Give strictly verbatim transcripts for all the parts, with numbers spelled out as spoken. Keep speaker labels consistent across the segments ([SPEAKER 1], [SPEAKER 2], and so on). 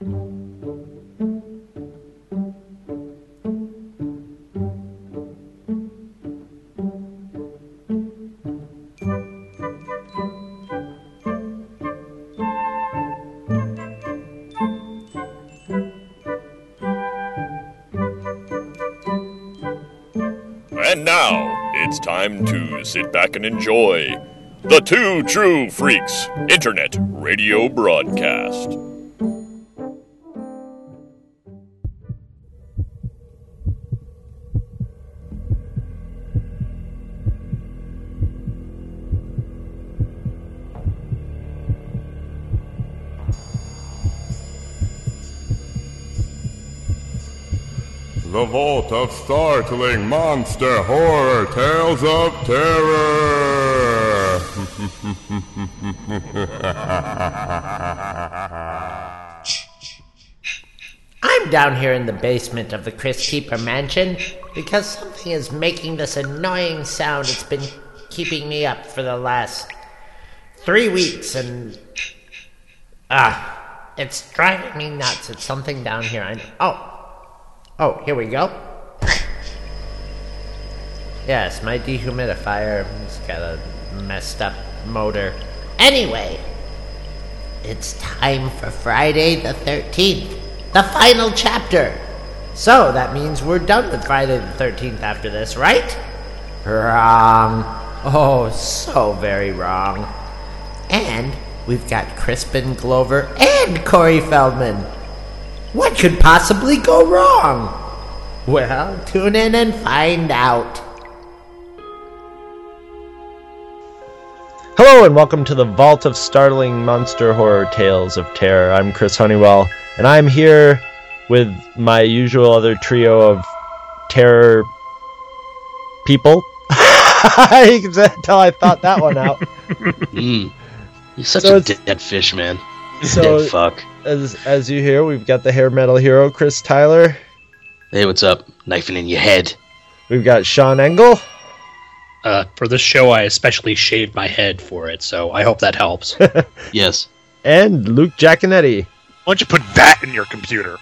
[SPEAKER 1] And now, it's time to sit back and enjoy the Two True Freaks Internet Radio Broadcast.
[SPEAKER 2] The Vault of Startling Monster Horror Tales of Terror!
[SPEAKER 3] I'm down here in the basement of the Chris Keeper mansion because something is making this annoying sound. It's been keeping me up for the last three weeks and... Ah, it's driving me nuts. It's something down here. I know. Oh. Oh, here we go. Yes, my dehumidifier has got a messed up motor. Anyway, it's time for Friday the thirteenth, the final chapter. So that means we're done with Friday the thirteenth after this, right? Wrong. Oh, so very wrong. And we've got Crispin Glover and Corey Feldman. What could possibly go wrong? Well, tune in and find out.
[SPEAKER 4] Hello and welcome to the Vault of Startling Monster Horror Tales of Terror. I'm Chris Honeywell, and I'm here with my usual other trio of terror people. Until I thought that one out.
[SPEAKER 5] mm. You're such
[SPEAKER 4] So
[SPEAKER 5] a
[SPEAKER 4] it's-
[SPEAKER 5] dead fish, man.
[SPEAKER 4] So-
[SPEAKER 5] dead fuck.
[SPEAKER 4] As as you hear, we've got the hair metal hero, Chris Tyler.
[SPEAKER 5] Hey, what's up? Knifing in your head.
[SPEAKER 4] We've got Sean Engel.
[SPEAKER 6] Uh, for this show, I especially shaved my head for it, so I hope that helps. Why
[SPEAKER 5] Yes.
[SPEAKER 4] And Luke Giaconetti.
[SPEAKER 7] don't you put that in your computer?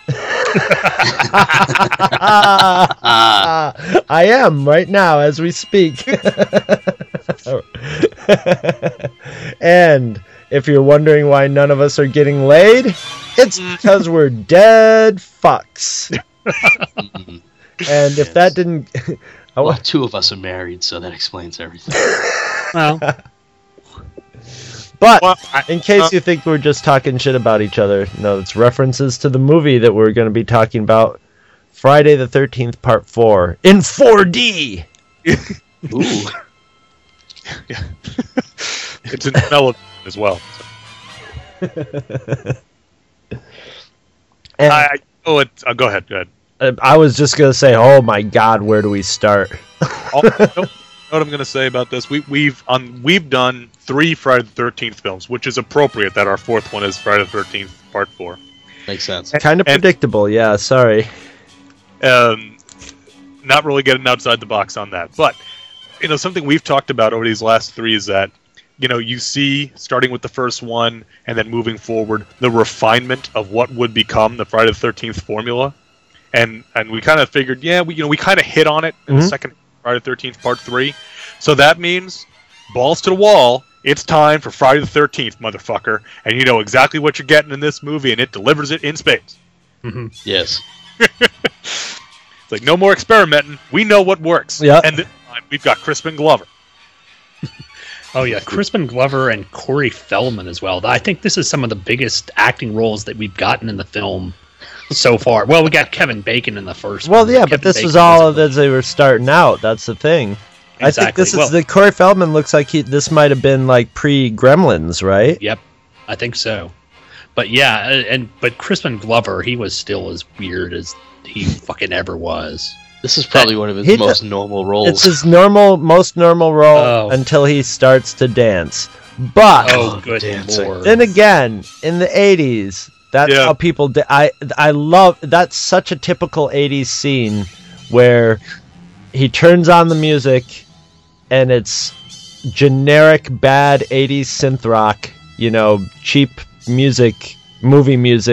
[SPEAKER 4] I am right now as we speak. And if you're wondering why none of us are getting laid, it's because we're dead fucks. And if that didn't... I
[SPEAKER 5] Well,
[SPEAKER 4] wa-
[SPEAKER 5] two of us are married, so that explains everything.
[SPEAKER 6] well,
[SPEAKER 4] But
[SPEAKER 7] Well, I-
[SPEAKER 4] in case
[SPEAKER 7] uh,
[SPEAKER 4] you think we're just talking shit about each other, no, it's references to the movie that we're going to be talking about, Friday the thirteenth, Part four, in four D!
[SPEAKER 5] Ooh.
[SPEAKER 7] It's in melody as well.
[SPEAKER 4] And
[SPEAKER 7] I, I oh, it's, uh, go ahead, go ahead.
[SPEAKER 4] uh, I was just going to say, oh my god, where do we start?
[SPEAKER 7] All, you know what I'm going to say about this? We, we've on we've done three Friday the thirteenth films, which is appropriate that our fourth one is Friday the thirteenth Part four.
[SPEAKER 5] Makes sense.
[SPEAKER 4] Kind of
[SPEAKER 7] And-
[SPEAKER 4] predictable, yeah, sorry.
[SPEAKER 7] Um, not really getting outside the box on that, but you know something we've talked about over these last three is that you know you see starting with the first one and then moving forward the refinement of what would become the Friday the thirteenth formula, and and we kind of figured yeah we you know we kind of hit on it in
[SPEAKER 4] Mhm.
[SPEAKER 7] the second Friday the thirteenth Part three, so that means balls to the wall. It's time for Friday the thirteenth, motherfucker, and you know exactly what you're getting in this movie, and it delivers it in spades.
[SPEAKER 5] Yes.
[SPEAKER 7] It's like no more experimenting. We know what works.
[SPEAKER 4] Yeah.
[SPEAKER 7] And this time we've got Crispin Glover.
[SPEAKER 6] oh yeah, Crispin Glover and Corey Feldman as well. I think this is some of the biggest acting roles that we've gotten in the film so far. Well, we got Kevin Bacon in the first
[SPEAKER 4] Well,
[SPEAKER 6] one.
[SPEAKER 4] yeah,
[SPEAKER 6] Kevin
[SPEAKER 4] but this
[SPEAKER 6] Bacon
[SPEAKER 4] was all
[SPEAKER 6] was-
[SPEAKER 4] as they were starting out. That's the thing. I think
[SPEAKER 6] Exactly.
[SPEAKER 4] this is
[SPEAKER 6] Well-
[SPEAKER 4] the Corey Feldman looks like he. This might have been like pre-Gremlins, right?
[SPEAKER 6] Yep, I think so. But yeah, and but Crispin Glover, he was still as weird as he fucking ever was.
[SPEAKER 5] This is probably one of his
[SPEAKER 4] He
[SPEAKER 5] most
[SPEAKER 4] d-
[SPEAKER 5] normal roles.
[SPEAKER 4] It's his normal, most normal role
[SPEAKER 6] Oh.
[SPEAKER 4] until he starts to dance. But
[SPEAKER 6] Oh, good
[SPEAKER 5] dancing.
[SPEAKER 6] lord!
[SPEAKER 4] then again, in the eighties, that's
[SPEAKER 7] Yeah.
[SPEAKER 4] how people. Da- I I love that's such a typical eighties scene where he turns on the music and it's generic bad eighties synth rock, you know, cheap music, movie music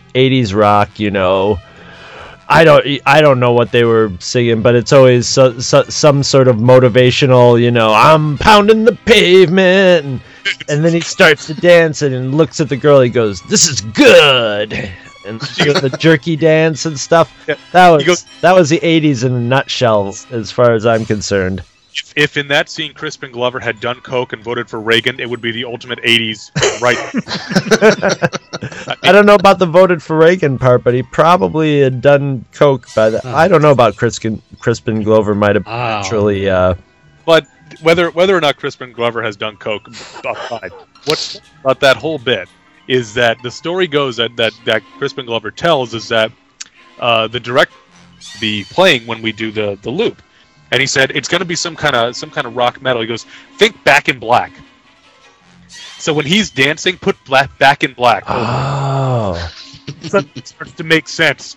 [SPEAKER 4] eighties rock, you know. I don't I don't know what they were singing, but it's always so, so, some sort of motivational, you know, I'm pounding the pavement, and, and then he starts to dance and looks at the girl. He goes, "This is good," and you know, the jerky dance and stuff. That was goes, that was the eighties in a nutshell, as far as I'm concerned.
[SPEAKER 7] If, if in that scene Crispin Glover had done coke and voted for Reagan, it would be the ultimate eighties right.
[SPEAKER 4] I don't know about the voted for Reagan part, but he probably had done coke by the. Oh. I don't know about Crispin Crispin Glover might have oh. actually. Uh,
[SPEAKER 7] but whether whether or not Crispin Glover has done coke, aside, what's about that whole bit is that the story goes that that, that Crispin Glover tells is that uh, the direct the playing when we do the the loop. And he said it's going to be some kind of some kind of rock metal. He goes, think Back in Black. So when he's dancing, put black, Back in Black.
[SPEAKER 4] Oh,
[SPEAKER 7] it starts to make sense.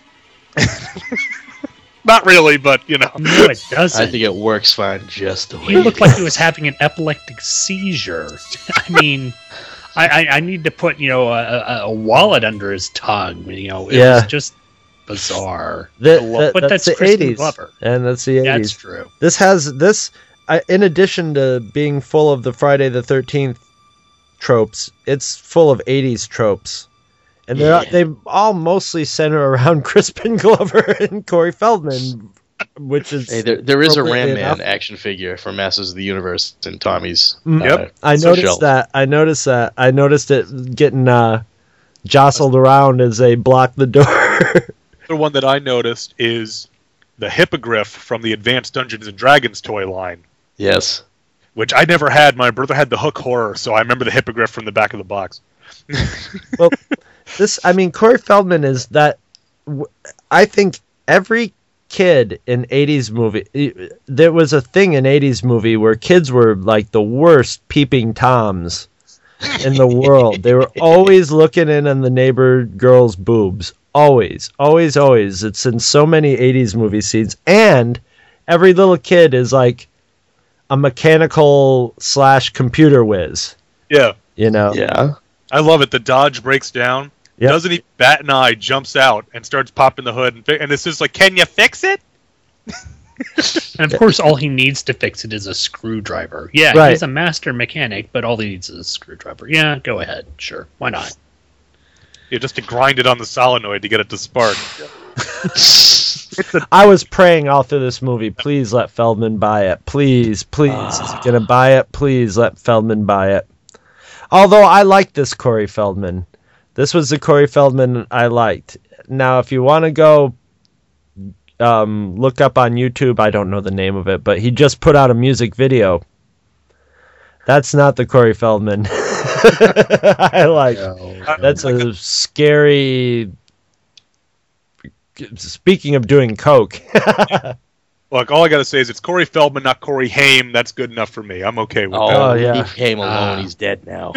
[SPEAKER 7] Not really, but you know.
[SPEAKER 6] No, it doesn't.
[SPEAKER 5] I think it works fine just the way.
[SPEAKER 6] He looked like he was having an epileptic seizure. I mean, I, I, I need to put you know a, a wallet under his tongue. You know, it
[SPEAKER 4] yeah.
[SPEAKER 6] was just. Bizarre,
[SPEAKER 4] the, the,
[SPEAKER 6] but
[SPEAKER 4] that's,
[SPEAKER 6] that's
[SPEAKER 4] the eighties, Glover. And that's the eighties.
[SPEAKER 6] That's true.
[SPEAKER 4] This has this, uh, in addition to being full of the Friday the thirteenth tropes, it's full of eighties tropes, and they yeah. they all mostly center around Crispin Glover and Corey Feldman, which is
[SPEAKER 5] hey, there there is a Ram Man
[SPEAKER 4] enough.
[SPEAKER 5] action figure from Masters of the Universe in Tommy's.
[SPEAKER 4] Mm.
[SPEAKER 5] Uh,
[SPEAKER 4] yep, I noticed
[SPEAKER 5] shelf.
[SPEAKER 4] that. I noticed that. I noticed it getting uh, jostled around as they block the door.
[SPEAKER 7] The one that I noticed is the Hippogriff from the Advanced Dungeons and Dragons toy line.
[SPEAKER 5] Yes.
[SPEAKER 7] Which I never had. My brother had the Hook Horror, so I remember the Hippogriff from the back of the box.
[SPEAKER 4] Well, this, I mean, Corey Feldman is that. I think every kid in eighties movie, there was a thing in eighties movie where kids were like the worst peeping toms in the world. They were always looking in on the neighbor girl's boobs. Always, always, always. It's in so many eighties movie scenes. And every little kid is like a mechanical slash computer whiz.
[SPEAKER 7] Yeah.
[SPEAKER 4] You know?
[SPEAKER 5] Yeah.
[SPEAKER 7] I love it. The Dodge breaks down. Yep. Doesn't he bat an eye, jumps out, and starts popping the hood. And, fi- and it's just like, can you fix it?
[SPEAKER 6] And of course, all he needs to fix it is a screwdriver. Yeah,
[SPEAKER 4] right.
[SPEAKER 6] He's a master mechanic, but all he needs is a screwdriver. Yeah, go ahead. Sure. Why not?
[SPEAKER 7] Yeah, just to grind it on the solenoid to get it to spark.
[SPEAKER 4] I was praying all through this movie, please let Feldman buy it. Please, please. Uh. Is he going to buy it? Please let Feldman buy it. Although I like this Corey Feldman. This was the Corey Feldman I liked. Now, if you want to go um, look up on YouTube, I don't know the name of it, but he just put out a music video. That's not the Corey Feldman I like. No. That's a scary... Speaking of doing coke.
[SPEAKER 7] Look, all I got to say is it's Corey Feldman, not Corey Haim. That's good enough for me. I'm okay with
[SPEAKER 5] oh,
[SPEAKER 7] that.
[SPEAKER 4] Oh, yeah.
[SPEAKER 5] Leave Haim alone.
[SPEAKER 6] Uh,
[SPEAKER 5] He's dead now.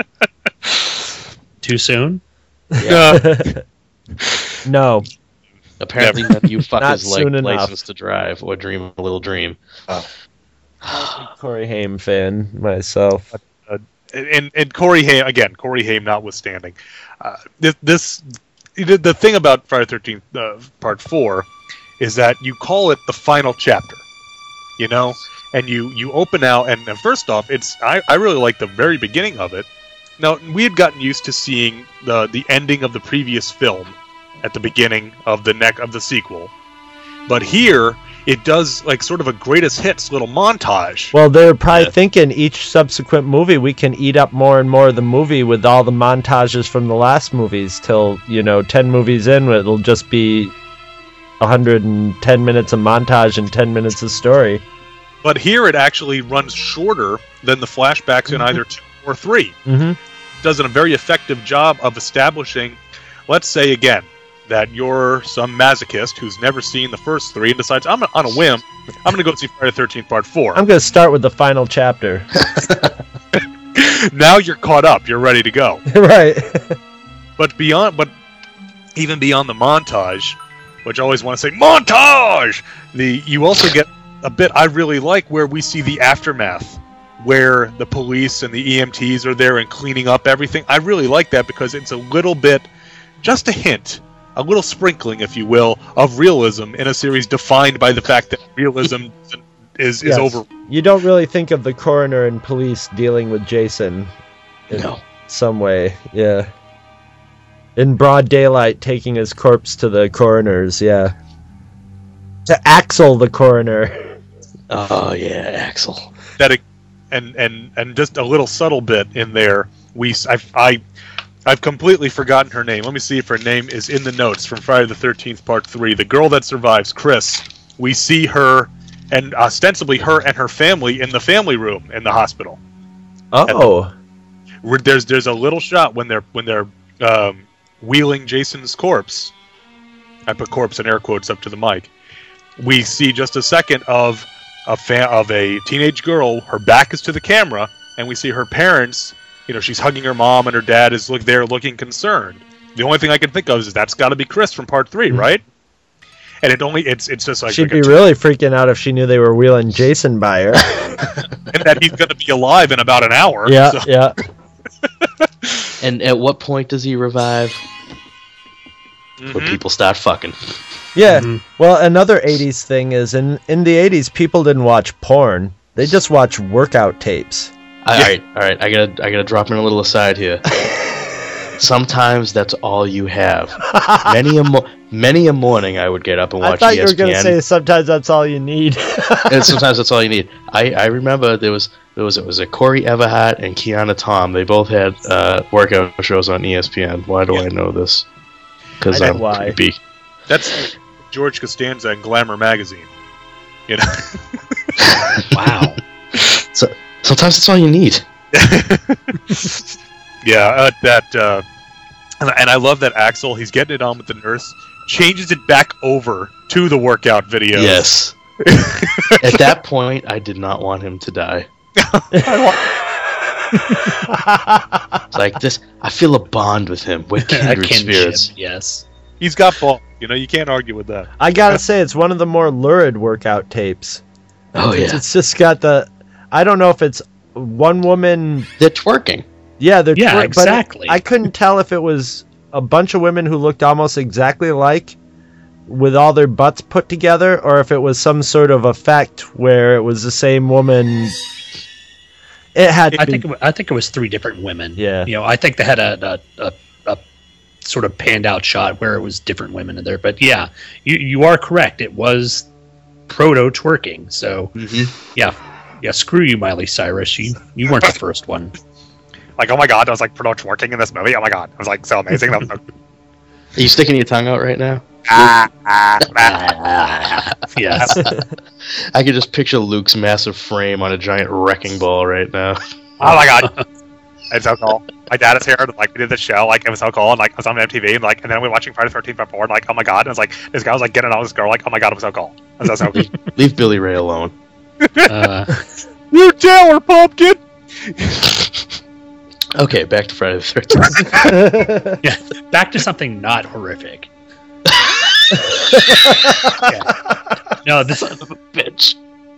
[SPEAKER 6] Too soon?
[SPEAKER 5] Yeah.
[SPEAKER 4] No.
[SPEAKER 5] Apparently none of you fuckers like
[SPEAKER 4] soon
[SPEAKER 5] License
[SPEAKER 4] enough.
[SPEAKER 5] to Drive or Dream a Little Dream.
[SPEAKER 7] Oh.
[SPEAKER 4] Corey Haim fan myself.
[SPEAKER 7] Uh, and and Corey Haim, again, Corey Haim notwithstanding. Uh, this, this the thing about Friday the thirteenth uh, Part four is that you call it the final chapter, you know? And you, you open out, and, and first off, it's I, I really like the very beginning of it. Now, we had gotten used to seeing the, the ending of the previous film at the beginning of the neck of the sequel. But here, it does like sort of a greatest hits little montage.
[SPEAKER 4] Well, they're probably
[SPEAKER 5] Yeah.
[SPEAKER 4] thinking each subsequent movie we can eat up more and more of the movie with all the montages from the last movies till, you know, ten movies in, it'll just be one hundred ten minutes of montage and ten minutes of story.
[SPEAKER 7] But here it actually runs shorter than the flashbacks in
[SPEAKER 4] Mm-hmm.
[SPEAKER 7] either two or three.
[SPEAKER 4] Mm-hmm.
[SPEAKER 7] Does a very effective job of establishing, let's say again, that you're some masochist who's never seen the first three and decides, I'm on a whim, I'm going to go see Friday the thirteenth Part four.
[SPEAKER 4] I'm going to start with the final chapter.
[SPEAKER 7] Now you're caught up. You're ready to go.
[SPEAKER 4] Right.
[SPEAKER 7] But beyond, but even beyond the montage, which I always want to say, montage! The You also get a bit I really like where we see the aftermath, where the police and the E M Ts are there and cleaning up everything. I really like that because it's a little bit just a hint, a little sprinkling, if you will, of realism in a series defined by the fact that realism is, is
[SPEAKER 4] Yes.
[SPEAKER 7] over.
[SPEAKER 4] You don't really think of the coroner and police dealing with Jason in
[SPEAKER 5] No.
[SPEAKER 4] some way, yeah. In broad daylight, taking his corpse to the coroner's, yeah. To Axel the coroner.
[SPEAKER 5] Oh yeah, Axel.
[SPEAKER 7] That it, and and and just a little subtle bit in there. We I've, I I've completely forgotten her name. Let me see if her name is in the notes from Friday the thirteenth Part Three. The girl that survives, Chris. We see her, and ostensibly her and her family in the family room in the hospital.
[SPEAKER 4] Oh.
[SPEAKER 7] Where There's there's a little shot when they're when they're um, wheeling Jason's corpse. I put corpse in air quotes up to the mic. We see just a second of a fa- of a teenage girl. Her back is to the camera, and we see her parents. You know, she's hugging her mom, and her dad is look there looking concerned. The only thing I can think of is that's got to be Chris from Part Three, right? And it only it's it's just like
[SPEAKER 4] She'd
[SPEAKER 7] like
[SPEAKER 4] be
[SPEAKER 7] a t-
[SPEAKER 4] really freaking out if she knew they were wheeling Jason by her.
[SPEAKER 7] and that he's going to be alive in about an hour.
[SPEAKER 4] yeah,
[SPEAKER 7] so-
[SPEAKER 4] yeah.
[SPEAKER 5] And at what point does he revive? When
[SPEAKER 7] Mhm.
[SPEAKER 5] people start fucking.
[SPEAKER 4] Yeah.
[SPEAKER 6] Mhm.
[SPEAKER 4] Well, another eighties thing is in in the eighties people didn't watch porn. They just watched workout tapes.
[SPEAKER 5] All right, all right. I gotta, I gotta drop in a little aside here. Sometimes that's all you have. Many a mo- many a morning, I would get up and
[SPEAKER 4] I
[SPEAKER 5] watch
[SPEAKER 4] thought
[SPEAKER 5] E
[SPEAKER 4] you
[SPEAKER 5] S
[SPEAKER 4] were
[SPEAKER 5] P N.
[SPEAKER 4] going to say sometimes that's all you need.
[SPEAKER 5] And sometimes that's all you need. I, I remember there was there was it was a Corey Everhart and Kiana Tom. They both had uh, workout shows on E S P N. Why do
[SPEAKER 7] Yeah.
[SPEAKER 5] I know this? Because
[SPEAKER 4] I know
[SPEAKER 5] I'm
[SPEAKER 4] why.
[SPEAKER 5] creepy.
[SPEAKER 7] That's George Costanza in Glamour magazine. You know.
[SPEAKER 6] Wow.
[SPEAKER 5] So sometimes that's all you need.
[SPEAKER 7] Yeah, uh, that, uh, and, and I love that Axel, he's getting it on with the nurse, changes it back over to the workout video.
[SPEAKER 5] Yes. At that point, I did not want him to die. It's like this. I feel a bond with him. We're
[SPEAKER 6] A
[SPEAKER 5] kindred
[SPEAKER 6] kinship,
[SPEAKER 5] spirits.
[SPEAKER 6] yes.
[SPEAKER 7] He's got ball. You know, you can't argue with that.
[SPEAKER 4] I got to say, it's one of the more lurid workout tapes.
[SPEAKER 5] Oh
[SPEAKER 4] It's,
[SPEAKER 5] yeah,
[SPEAKER 4] it's just got the... I don't know if it's one woman...
[SPEAKER 5] they're twerking.
[SPEAKER 4] Yeah, they're
[SPEAKER 6] Yeah,
[SPEAKER 4] twer- but
[SPEAKER 6] exactly.
[SPEAKER 4] I couldn't tell if it was a bunch of women who looked almost exactly alike with all their butts put together, or if it was some sort of effect where it was the same woman. It had to
[SPEAKER 6] I
[SPEAKER 4] be.
[SPEAKER 6] think it, wa- I think it was three different women.
[SPEAKER 4] Yeah.
[SPEAKER 6] You know, I think they had a a, a, a sort of panned out shot where it was different women in there. But yeah, you you are correct. It was proto twerking. So
[SPEAKER 5] Mm-hmm.
[SPEAKER 6] yeah, yeah. Screw you, Miley Cyrus. You you weren't the first one.
[SPEAKER 7] Like, oh my god, I was like pretty much working in this movie. Oh my god, it was like so amazing.
[SPEAKER 5] Are you sticking your tongue out right now?
[SPEAKER 6] Yes.
[SPEAKER 5] I could just picture Luke's massive frame on a giant wrecking ball right now.
[SPEAKER 7] Oh my god, it's so cool. My dad is here. And, like, we did this show. Like, it was so cool. And like, I was on M T V. And like, and then we were watching Friday the thirteenth Part Four. And like, oh my god. And it was like, this guy was like getting on this girl. Like, oh my god, it was so cool. It was so cool.
[SPEAKER 5] Leave Billy Ray alone.
[SPEAKER 6] Uh,
[SPEAKER 7] You Taylor Pumpkin.
[SPEAKER 5] Okay, back to Friday the thirteenth.
[SPEAKER 6] yeah. Back to something not horrific. Yeah. No, this
[SPEAKER 5] Son of a bitch.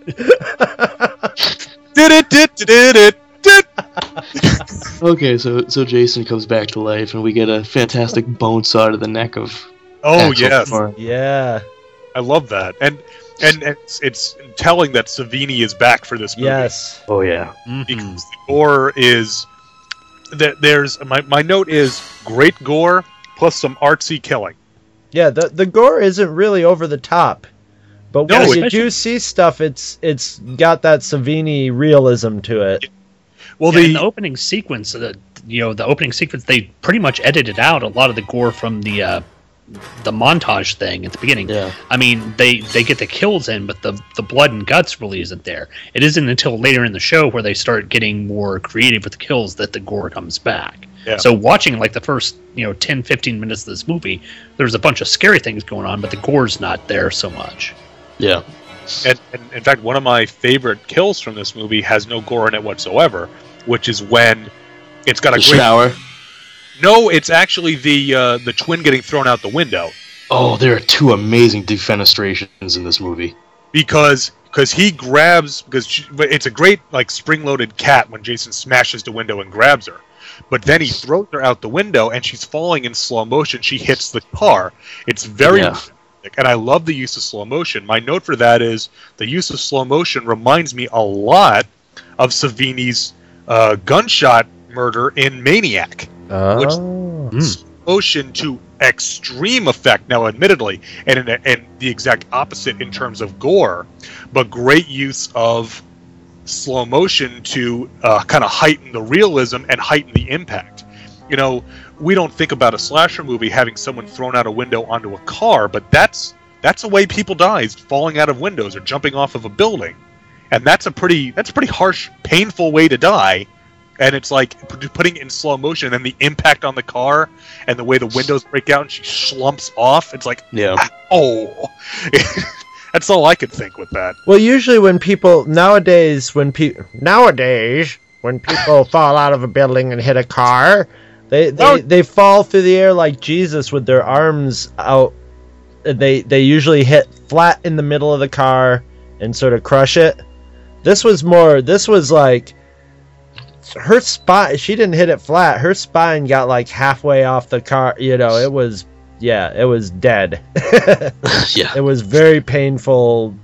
[SPEAKER 7] Did it? Did did it? Did.
[SPEAKER 5] Okay, so so Jason comes back to life, and we get a fantastic bone saw to the neck of.
[SPEAKER 7] Oh
[SPEAKER 5] Axel
[SPEAKER 7] yes,
[SPEAKER 5] Farm.
[SPEAKER 4] Yeah.
[SPEAKER 7] I love that. And and, and it's, it's telling that Savini is back for this movie.
[SPEAKER 4] Yes.
[SPEAKER 5] Oh yeah.
[SPEAKER 6] mhm.
[SPEAKER 7] Because the gore is that there's my my note is great gore plus some artsy killing.
[SPEAKER 4] Yeah. The the gore isn't really over the top, but
[SPEAKER 7] No,
[SPEAKER 4] when you
[SPEAKER 6] especially-
[SPEAKER 4] do see stuff, it's it's got that Savini realism to it.
[SPEAKER 7] Well,
[SPEAKER 6] Yeah, in
[SPEAKER 7] the
[SPEAKER 6] the opening sequence, the you know the opening sequence, they pretty much edited out a lot of the gore from the uh, the montage thing at the beginning.
[SPEAKER 5] Yeah.
[SPEAKER 6] I mean, they they get the kills in, but the the blood and guts really isn't there. It isn't until later in the show where they start getting more creative with the kills that the gore comes back.
[SPEAKER 7] Yeah.
[SPEAKER 6] So watching like the first you know ten, fifteen minutes of this movie, there's a bunch of scary things going on, but the gore's not there so much.
[SPEAKER 5] Yeah.
[SPEAKER 7] and, and in fact one of my favorite kills from this movie has no gore in it whatsoever, which is when it's got a
[SPEAKER 5] The
[SPEAKER 7] great
[SPEAKER 5] shower.
[SPEAKER 7] no, it's actually the uh, the twin getting thrown out the window
[SPEAKER 5] Oh, there are two amazing defenestrations in this movie.
[SPEAKER 7] because because he grabs because she, but it's a great like spring loaded cat when Jason smashes the window and grabs her. but then he throws her out the window, and she's falling in slow motion. She hits the car. It's very
[SPEAKER 5] Yeah.
[SPEAKER 7] and I love the use of slow motion. My note for that is the use of slow motion reminds me a lot of Savini's uh, gunshot murder in Maniac. Which
[SPEAKER 4] Oh.
[SPEAKER 7] slow motion to extreme effect now, admittedly, and in, and the exact opposite in terms of gore, but great use of slow motion to uh, kind of heighten the realism and heighten the impact. You know, we don't think about a slasher movie having someone thrown out a window onto a car, but that's that's the way people die, is falling out of windows or jumping off of a building, and that's a pretty that's a pretty harsh, painful way to die. And it's like p- putting it in slow motion, and the impact on the car, and the way the windows break out, and she slumps off. It's like,
[SPEAKER 5] Yeah.
[SPEAKER 7] oh, that's all I could think with that.
[SPEAKER 4] Well, usually when people nowadays, when people nowadays when people fall out of a building and hit a car, they they,
[SPEAKER 7] Oh.
[SPEAKER 4] they fall through the air like Jesus with their arms out. They they usually hit flat in the middle of the car and sort of crush it. This was more. This was like. Her spine, she didn't hit it flat. Her spine got like halfway off the car. You know, it was, yeah, it was dead.
[SPEAKER 5] Yeah.
[SPEAKER 4] It was very painful.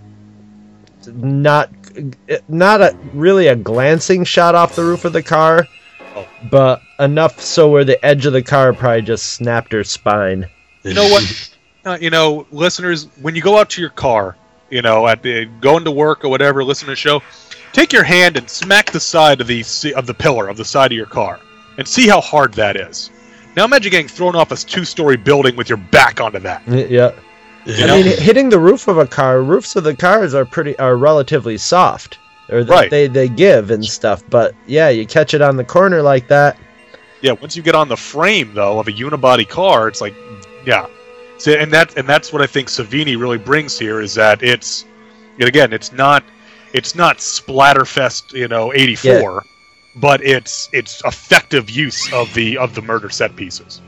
[SPEAKER 4] Not, not a really a glancing shot off the roof of the car,
[SPEAKER 7] Oh.
[SPEAKER 4] but enough so where the edge of the car probably just snapped her spine.
[SPEAKER 7] You know what? Uh, you know, listeners, when you go out to your car, you know, at the, going to work or whatever, listen to the show, take your hand and smack the side of the of the pillar of the side of your car, and see how hard that is. Now imagine getting thrown off a two-story building with your back onto that.
[SPEAKER 4] Y- Yeah,
[SPEAKER 7] You
[SPEAKER 4] I
[SPEAKER 7] know?
[SPEAKER 4] mean, hitting the roof of a car. Roofs of the cars are pretty are relatively soft, or th-
[SPEAKER 7] Right.
[SPEAKER 4] they they give and stuff. But yeah, you catch it on the corner like that.
[SPEAKER 7] Yeah, once you get on the frame though of a unibody car, it's like, yeah. So, and that and that's what I think Savini really brings here, is that it's, and again, it's not it's not Splatterfest, you know, eighty-four, but it's it's effective use of the of the murder set pieces.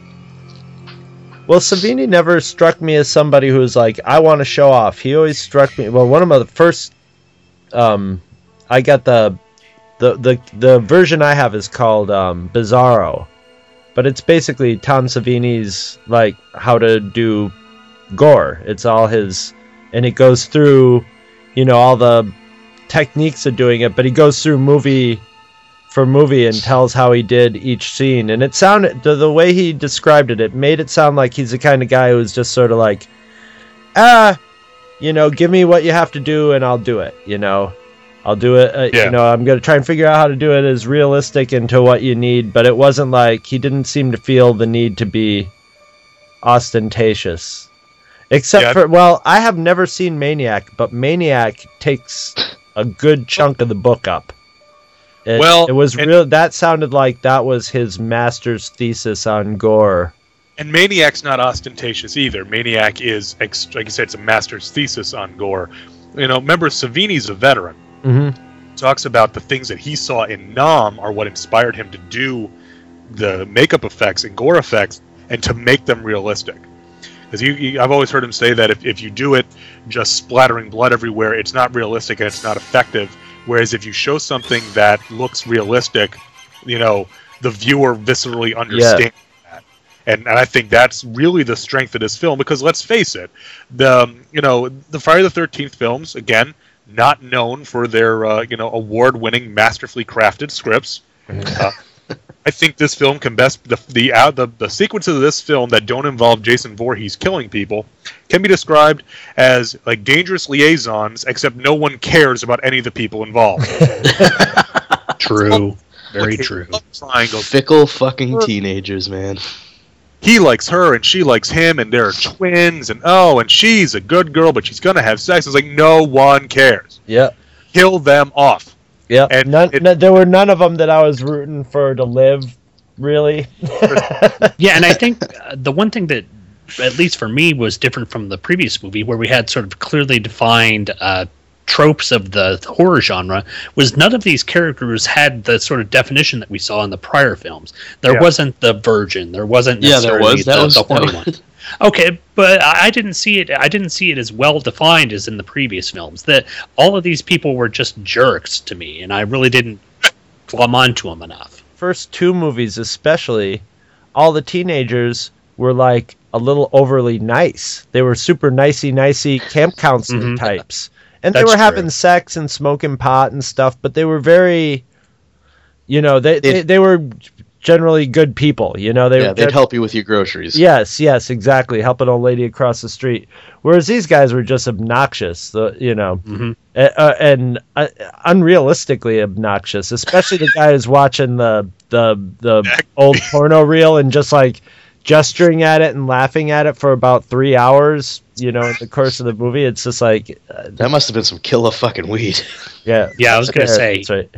[SPEAKER 4] Well, Savini never struck me as somebody who was like, I want to show off. He always struck me. Well, one of the first, um, I got the, the the the version I have is called um, Bizarro, but it's basically Tom Savini's like how to do gore. It's all his, and it goes through, you know, all the techniques of doing it. But he goes through movie for movie and tells how he did each scene, and it sounded the, the way he described it it made it sound like he's the kind of guy who's just sort of like, ah, you know, give me what you have to do and I'll do it, you know, I'll do it, uh,
[SPEAKER 7] Yeah.
[SPEAKER 4] you know, I'm gonna try and figure out how to do it as realistic into what you need. But it wasn't like, he didn't seem to feel the need to be ostentatious, except
[SPEAKER 7] Yeah.
[SPEAKER 4] for, well, I have never seen Maniac, but Maniac takes a good chunk of the book up. It,
[SPEAKER 7] Well,
[SPEAKER 4] it was
[SPEAKER 7] and-
[SPEAKER 4] real. That sounded like that was his master's thesis on gore.
[SPEAKER 7] And Maniac's not ostentatious either. Maniac is, ex- like you said, it's a master's thesis on gore. You know, remember, Savini's a veteran.
[SPEAKER 4] Mm-hmm.
[SPEAKER 7] Talks about the things that he saw in Nam are what inspired him to do the makeup effects and gore effects and to make them realistic. Because you, you, I've always heard him say that if, if you do it just splattering blood everywhere, it's not realistic and it's not effective. Whereas if you show something that looks realistic, you know, the viewer viscerally understands that. And, and I think that's really the strength of this film, because let's face it, the um, you know the Friday the thirteenth films, again, not known for their uh, you know award-winning, masterfully crafted scripts. Uh, I think this film can best the the, uh, the the sequences of this film that don't involve Jason Voorhees killing people can be described as like dangerous liaisons, except no one cares about any of the people involved.
[SPEAKER 6] True. Very
[SPEAKER 7] Okay,
[SPEAKER 6] true.
[SPEAKER 7] love triangles.
[SPEAKER 5] Fickle fucking teenagers, man.
[SPEAKER 7] He likes her and she likes him, and they're twins, and oh, and she's a good girl, but she's gonna have sex. It's like no one cares.
[SPEAKER 4] Yep.
[SPEAKER 7] Kill them off.
[SPEAKER 4] Yep.
[SPEAKER 7] And
[SPEAKER 4] None,
[SPEAKER 7] it-
[SPEAKER 4] no, there were none of them that I was rooting for to live, really.
[SPEAKER 6] Yeah, and I think uh, the one thing that, at least for me, was different from the previous movie, where we had sort of clearly defined uh, tropes of the horror genre, was none of these characters had the sort of definition that we saw in the prior films. There
[SPEAKER 7] Yeah.
[SPEAKER 6] wasn't the virgin. There wasn't
[SPEAKER 5] Yeah, there
[SPEAKER 6] necessarily
[SPEAKER 5] was. That
[SPEAKER 6] the,
[SPEAKER 5] was
[SPEAKER 6] the horny
[SPEAKER 5] that
[SPEAKER 6] one.
[SPEAKER 5] was-
[SPEAKER 6] Okay, but I I didn't see it. I didn't see it as well defined as in the previous films. That all of these people were just jerks to me, and I really didn't glom onto them enough.
[SPEAKER 4] first two movies especially, all the teenagers were like a little overly nice. They were super nicey nicey camp counselor
[SPEAKER 6] Mhm.
[SPEAKER 4] types. And they
[SPEAKER 6] That's
[SPEAKER 4] were
[SPEAKER 6] true.
[SPEAKER 4] having sex and smoking pot and stuff, but they were very, you know, they, they,
[SPEAKER 5] It-
[SPEAKER 4] they were generally good people, you know. They
[SPEAKER 5] Yeah,
[SPEAKER 4] were
[SPEAKER 5] they'd help you with your groceries.
[SPEAKER 4] Yes, yes, exactly. Help an old lady across the street. Whereas these guys were just obnoxious, the, you know,
[SPEAKER 6] Mhm.
[SPEAKER 4] uh, uh, and uh, unrealistically obnoxious. Especially the guy who's watching the the the old porno reel and just like gesturing at it and laughing at it for about three hours. You know, in the course of the movie, it's just like, uh,
[SPEAKER 5] That must have been some killer fucking weed.
[SPEAKER 4] yeah,
[SPEAKER 6] Yeah, I was gonna
[SPEAKER 4] yeah,
[SPEAKER 6] say.
[SPEAKER 4] that's right.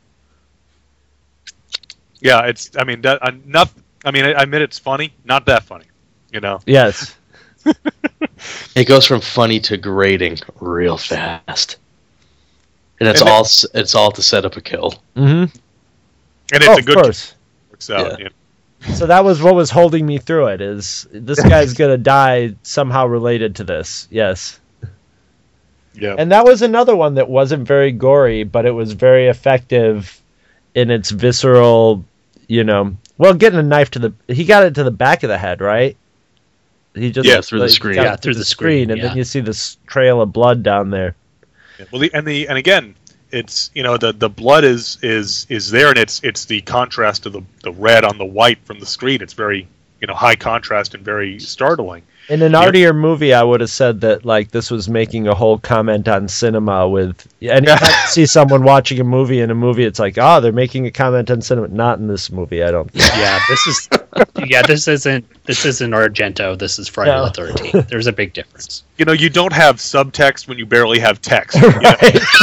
[SPEAKER 7] Yeah, it's. I mean, that, uh, not. I mean, I, I admit it's funny, not that funny. You know.
[SPEAKER 4] Yes,
[SPEAKER 5] It goes from funny to grating real fast, and it's
[SPEAKER 7] And that-
[SPEAKER 5] all s it's all to set up a kill.
[SPEAKER 4] hmm
[SPEAKER 7] And it's
[SPEAKER 4] oh,
[SPEAKER 7] a
[SPEAKER 4] of
[SPEAKER 7] good
[SPEAKER 4] course.
[SPEAKER 7] works out.
[SPEAKER 5] Yeah.
[SPEAKER 7] You know.
[SPEAKER 4] So that was what was holding me through it. Is this guy's gonna die somehow related to this? Yes.
[SPEAKER 7] Yeah.
[SPEAKER 4] And that was another one that wasn't very gory, but it was very effective in its visceral, you know. Well, getting a knife to the, he got it to the back of the head, right? He just
[SPEAKER 5] Yeah, through the screen.
[SPEAKER 4] got
[SPEAKER 6] Yeah,
[SPEAKER 4] it
[SPEAKER 6] through the screen,
[SPEAKER 4] and
[SPEAKER 6] yeah.
[SPEAKER 4] then you see this trail of blood down there.
[SPEAKER 7] Yeah. Well, the, and the and again, it's you know the, the blood is is is there, and it's it's the contrast of the the red on the white from the screen. It's very you know high contrast and very startling.
[SPEAKER 4] In an
[SPEAKER 7] Yep.
[SPEAKER 4] artier movie, I would have said that like this was making a whole comment on cinema with, and you have to see someone watching a movie in a movie. It's like, oh, they're making a comment on cinema. Not in this movie, I don't think.
[SPEAKER 6] Yeah, this is. Yeah, this isn't. This isn't Argento. This is Friday
[SPEAKER 4] No.
[SPEAKER 6] the Thirteenth. There's a big difference.
[SPEAKER 7] You know, you don't have subtext when you barely have text. You know?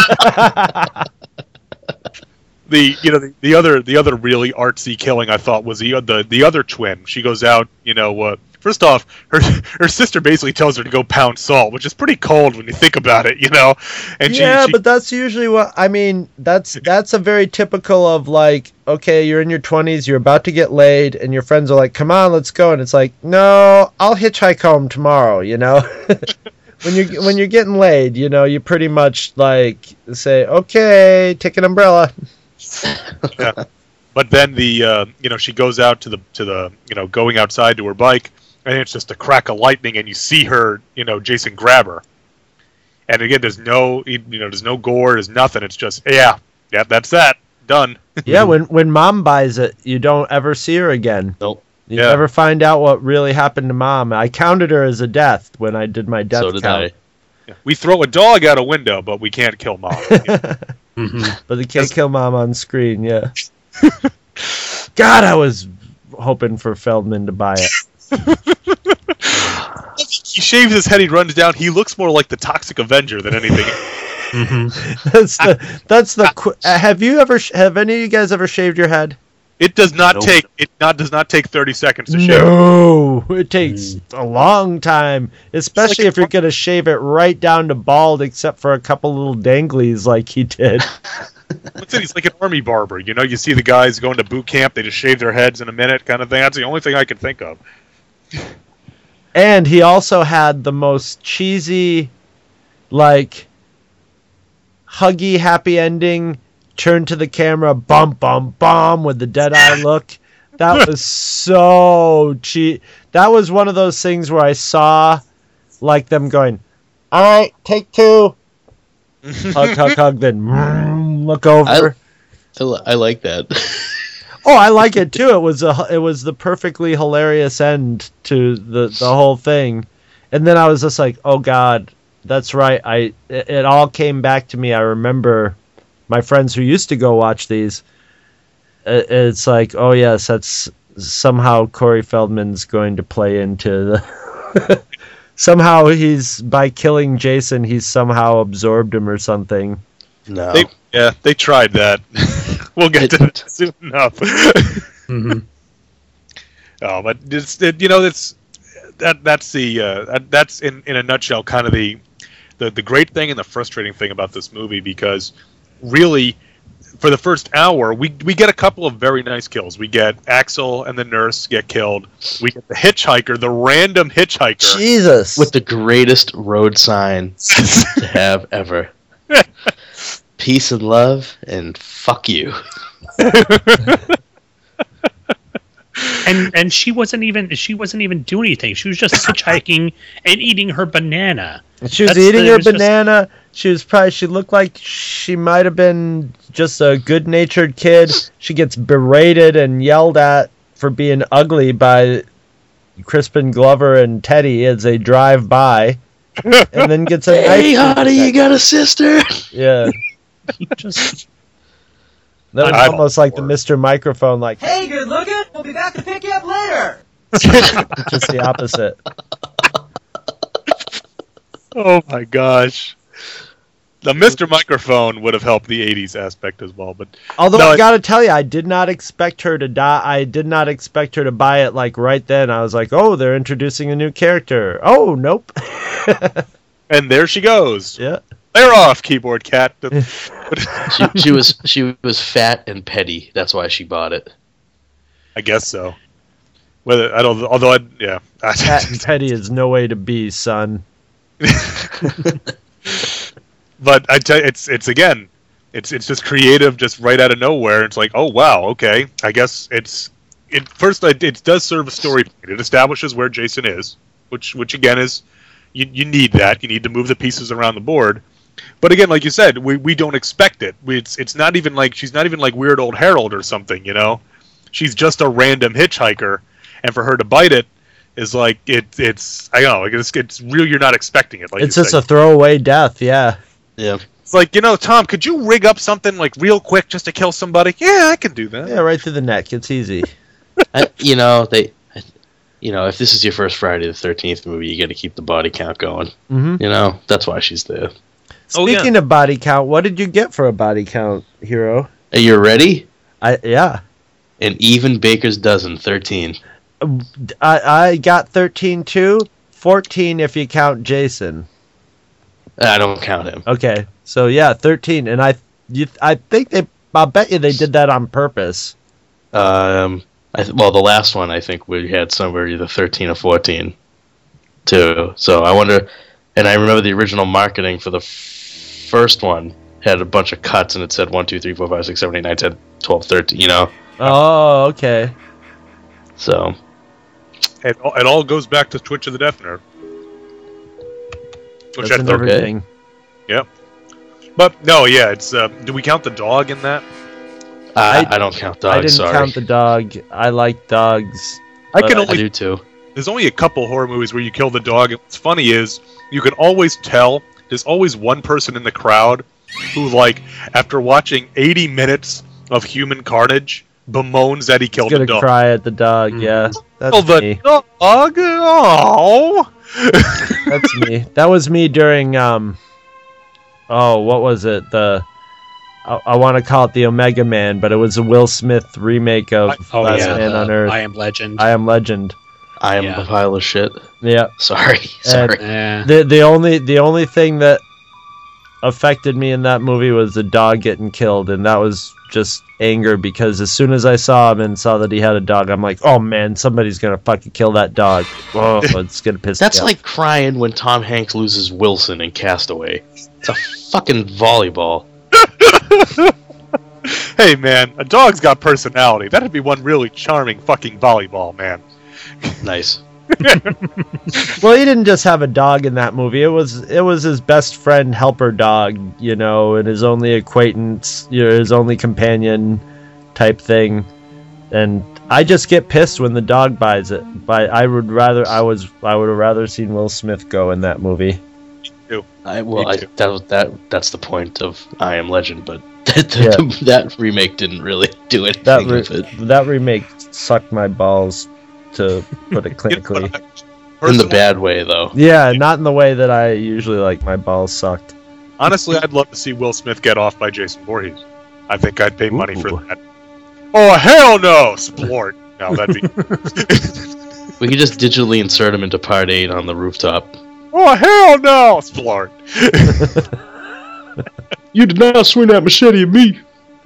[SPEAKER 7] the you know the, the other the other really artsy killing I thought was the the the other twin. She goes out, you know. Uh, first off, her her sister basically tells her to go pound salt, which is pretty cold when you think about it, you know. And
[SPEAKER 4] yeah,
[SPEAKER 7] she, she
[SPEAKER 4] but that's usually what I mean. That's that's a very typical of like, okay, you're in your twenties, you're about to get laid, and your friends are like, "Come on, let's go," and it's like, "No, I'll hitchhike home tomorrow." You know, when you're when you're getting laid, you know, you pretty much like say, "Okay, take an umbrella."
[SPEAKER 7] yeah. But then the uh, you know she goes out to the to the you know going outside to her bike, and it's just a crack of lightning, and you see her you know Jason grab her, and again there's no you know there's no gore, there's nothing. It's just yeah yeah that's that done.
[SPEAKER 4] Yeah, when when mom buys it, you don't ever see her again.
[SPEAKER 5] Nope.
[SPEAKER 4] You
[SPEAKER 7] Yeah.
[SPEAKER 4] never find out what really happened to mom. I counted her as a death when I did my death
[SPEAKER 5] So did
[SPEAKER 4] count.
[SPEAKER 7] Yeah. We throw a dog out a window, but we can't kill mom.
[SPEAKER 6] Mhm.
[SPEAKER 4] But they can't kill mom on screen, yeah. God, I was hoping for Feldman to buy it.
[SPEAKER 7] He shaves his head, he runs down. He looks more like the Toxic Avenger than anything.
[SPEAKER 6] Mhm.
[SPEAKER 4] That's the that's the. Qu- uh, have you ever? sh- Have any of you guys ever shaved your head?
[SPEAKER 7] It does not
[SPEAKER 5] Nope.
[SPEAKER 7] take it not does not take thirty seconds to shave.
[SPEAKER 4] No, it takes a long time, especially if you're gonna shave it right down to bald, except for a couple little danglies like he did.
[SPEAKER 7] What's it? He's like an army barber. You know, you see the guys going to boot camp, they just shave their heads in a minute, kind of thing. That's the only thing I can think of.
[SPEAKER 4] And he also had the most cheesy, like, huggy, happy ending. Turn to the camera, bum, bum, bum, with the dead eye look. That was so cheap. That was one of those things where I saw, like, them going, all right, take two. Hug, hug, hug, then mm, look over.
[SPEAKER 5] I, li- I like that.
[SPEAKER 4] Oh, I like it too. It was a, it was the perfectly hilarious end to the the whole thing, and then I was just like, oh God, that's right. I it, it all came back to me. I remember my friends who used to go watch these. It, it's like, oh yes, that's somehow Corey Feldman's going to play into the. Somehow he's by killing Jason, he's somehow absorbed him or something.
[SPEAKER 5] No.
[SPEAKER 7] They, yeah, they tried that. We'll get to that soon enough.
[SPEAKER 6] Mhm.
[SPEAKER 7] Oh, but it's it, you know it's that that's the uh, that, that's in, in a nutshell kind of the, the the great thing and the frustrating thing about this movie, because really for the first hour we we get a couple of very nice kills. We get Axel and the nurse get killed. We get the hitchhiker, the random hitchhiker.
[SPEAKER 4] Jesus.
[SPEAKER 5] With the greatest road sign to have ever. Peace and love, and fuck you.
[SPEAKER 6] and and she wasn't even she wasn't even doing anything. She was just hitchhiking and eating her banana.
[SPEAKER 4] She was
[SPEAKER 6] That's
[SPEAKER 4] eating
[SPEAKER 6] the- it
[SPEAKER 4] her
[SPEAKER 6] was just-
[SPEAKER 4] banana. She was probably. She looked like she might have been just a good-natured kid. She gets berated and yelled at for being ugly by Crispin Glover and Teddy as they drive by, and then gets a
[SPEAKER 5] Hey,
[SPEAKER 4] knife-
[SPEAKER 5] honey, you got a sister?
[SPEAKER 4] Yeah,
[SPEAKER 6] just
[SPEAKER 4] that was
[SPEAKER 7] I'm
[SPEAKER 4] almost
[SPEAKER 7] all
[SPEAKER 4] like the
[SPEAKER 7] for it.
[SPEAKER 4] Mister Microphone, like
[SPEAKER 8] Hey, good looking. We'll be back to pick you up later.
[SPEAKER 4] just the opposite.
[SPEAKER 7] Oh my gosh. The Mister Microphone would have helped the eighties aspect as well, but
[SPEAKER 4] Although
[SPEAKER 7] No,
[SPEAKER 4] I
[SPEAKER 7] it-
[SPEAKER 4] gotta tell you, I did not expect her to die. I did not expect her to buy it like right then. I was like, oh, they're introducing a new character. Oh, nope.
[SPEAKER 7] and there she goes.
[SPEAKER 4] Yeah.
[SPEAKER 7] They're off, keyboard cat.
[SPEAKER 5] She, she was she was fat and petty. That's why she bought it.
[SPEAKER 7] I guess so. Whether I don't, although I yeah.
[SPEAKER 4] Pat and Petty is no way to be, son.
[SPEAKER 7] But I tell you, it's it's again, it's it's just creative, just right out of nowhere. It's like, oh wow, okay. I guess it's it first. It, it does serve a story. It establishes where Jason is, which which again is you you need that. You need to move the pieces around the board. But again, like you said, we, we don't expect it. We, it's it's not even like she's not even like Weird Old Harold or something. You know, she's just a random hitchhiker, and for her to bite it is like it it's I don't know. Like it's it's real. You're not expecting it. Like
[SPEAKER 4] It's
[SPEAKER 7] you
[SPEAKER 4] just
[SPEAKER 7] said.
[SPEAKER 4] a throwaway death, yeah.
[SPEAKER 5] Yeah.
[SPEAKER 7] It's like, you know, Tom, could you rig up something like real quick just to kill somebody? Yeah, I can do that.
[SPEAKER 4] Yeah, right through the neck. It's easy.
[SPEAKER 5] I, you know they, I, you know, if this is your first Friday the thirteenth movie, you got to keep the body count going.
[SPEAKER 4] hmm
[SPEAKER 5] You know, that's why she's there.
[SPEAKER 7] Oh, yeah.
[SPEAKER 4] Speaking of body count, what did you get for a body count, Hero?
[SPEAKER 5] Are you ready?
[SPEAKER 4] I yeah.
[SPEAKER 5] An even baker's dozen, thirteen.
[SPEAKER 4] I I got thirteen too. fourteen if you count Jason.
[SPEAKER 5] I don't count him.
[SPEAKER 4] Okay, so yeah, thirteen, and I, you, I think they, I bet you they did that on purpose.
[SPEAKER 5] Um, I th- well, the last one I think we had somewhere either thirteen or fourteen, too. So I wonder, and I remember the original marketing for the f- first one had a bunch of cuts, and it said one, two, three, four, five, six, seven, eight, nine, ten, twelve, thirteen. You know,
[SPEAKER 4] Oh, okay.
[SPEAKER 5] so
[SPEAKER 7] It, it all goes back to Twitch of the Death Nerve. Which
[SPEAKER 4] That's
[SPEAKER 7] I
[SPEAKER 4] in
[SPEAKER 7] thought,
[SPEAKER 4] everything.
[SPEAKER 7] but no, yeah, it's. Uh, do we count the dog in that?
[SPEAKER 5] I,
[SPEAKER 4] I-
[SPEAKER 5] I don't count
[SPEAKER 4] I
[SPEAKER 5] dogs.
[SPEAKER 4] didn't
[SPEAKER 5] Sorry,
[SPEAKER 4] count the dog. I like dogs.
[SPEAKER 7] I
[SPEAKER 4] But
[SPEAKER 7] can
[SPEAKER 5] I
[SPEAKER 7] only.
[SPEAKER 5] do too.
[SPEAKER 7] There's only a couple horror movies where you kill the dog, and what's funny is you can always tell. There's always one person in the crowd who, like, after watching eighty minutes of human carnage, bemoans that he killed
[SPEAKER 4] Gonna
[SPEAKER 7] the dog.
[SPEAKER 4] cry at the dog.
[SPEAKER 5] Mm.
[SPEAKER 4] Yeah, that's
[SPEAKER 7] Oh, the
[SPEAKER 4] me.
[SPEAKER 7] dog! Oh.
[SPEAKER 4] That's me. That was me during um. Oh, what was it? The I, I want to call it the Omega Man, but it was a Will Smith remake of
[SPEAKER 6] Oh
[SPEAKER 4] Last
[SPEAKER 6] yeah,
[SPEAKER 4] Man
[SPEAKER 6] the
[SPEAKER 4] on Earth.
[SPEAKER 6] I Am Legend.
[SPEAKER 4] I Am Legend.
[SPEAKER 5] I am
[SPEAKER 6] Yeah.
[SPEAKER 5] a pile of shit.
[SPEAKER 4] Yeah.
[SPEAKER 5] Sorry, sorry.
[SPEAKER 6] Eh.
[SPEAKER 4] The the only the only thing that affected me in that movie was the dog getting killed, and that was just anger because as soon as I saw him and saw that he had a dog, I'm like, oh man, somebody's gonna fucking kill that dog. Oh, it's gonna piss
[SPEAKER 5] That's
[SPEAKER 4] me
[SPEAKER 5] like crying when Tom Hanks loses Wilson in Castaway. It's a fucking volleyball.
[SPEAKER 7] Hey man, a dog's got personality. That'd be one really charming fucking volleyball, man.
[SPEAKER 5] Nice.
[SPEAKER 4] off. Well, he didn't just have a dog in that movie. It was it was his best friend, helper dog, you know, and his only acquaintance, you know, his only companion type thing. And I just get pissed when the dog buys it. But I would rather I was I would have rather seen Will Smith go in that movie.
[SPEAKER 5] I, well,
[SPEAKER 7] Me
[SPEAKER 5] I,
[SPEAKER 7] too.
[SPEAKER 5] that was that. That's the point of I Am Legend, but that,
[SPEAKER 4] Yeah.
[SPEAKER 5] that remake didn't really do anything
[SPEAKER 4] That re-
[SPEAKER 5] with it.
[SPEAKER 4] that remake sucked my balls, to put it
[SPEAKER 7] You know,
[SPEAKER 4] clinically.
[SPEAKER 5] In the
[SPEAKER 7] personally-
[SPEAKER 5] bad way, though.
[SPEAKER 4] Yeah, not in the way that I usually like my balls sucked.
[SPEAKER 7] Honestly, I'd love to see Will Smith get off by Jason Voorhees. I think I'd pay money for
[SPEAKER 4] Ooh.
[SPEAKER 7] that. Oh hell no, Splort. No, that'd be.
[SPEAKER 5] We could just digitally insert him into part eight on the rooftop.
[SPEAKER 7] Oh hell no, Splort.
[SPEAKER 5] You did not swing that machete at me.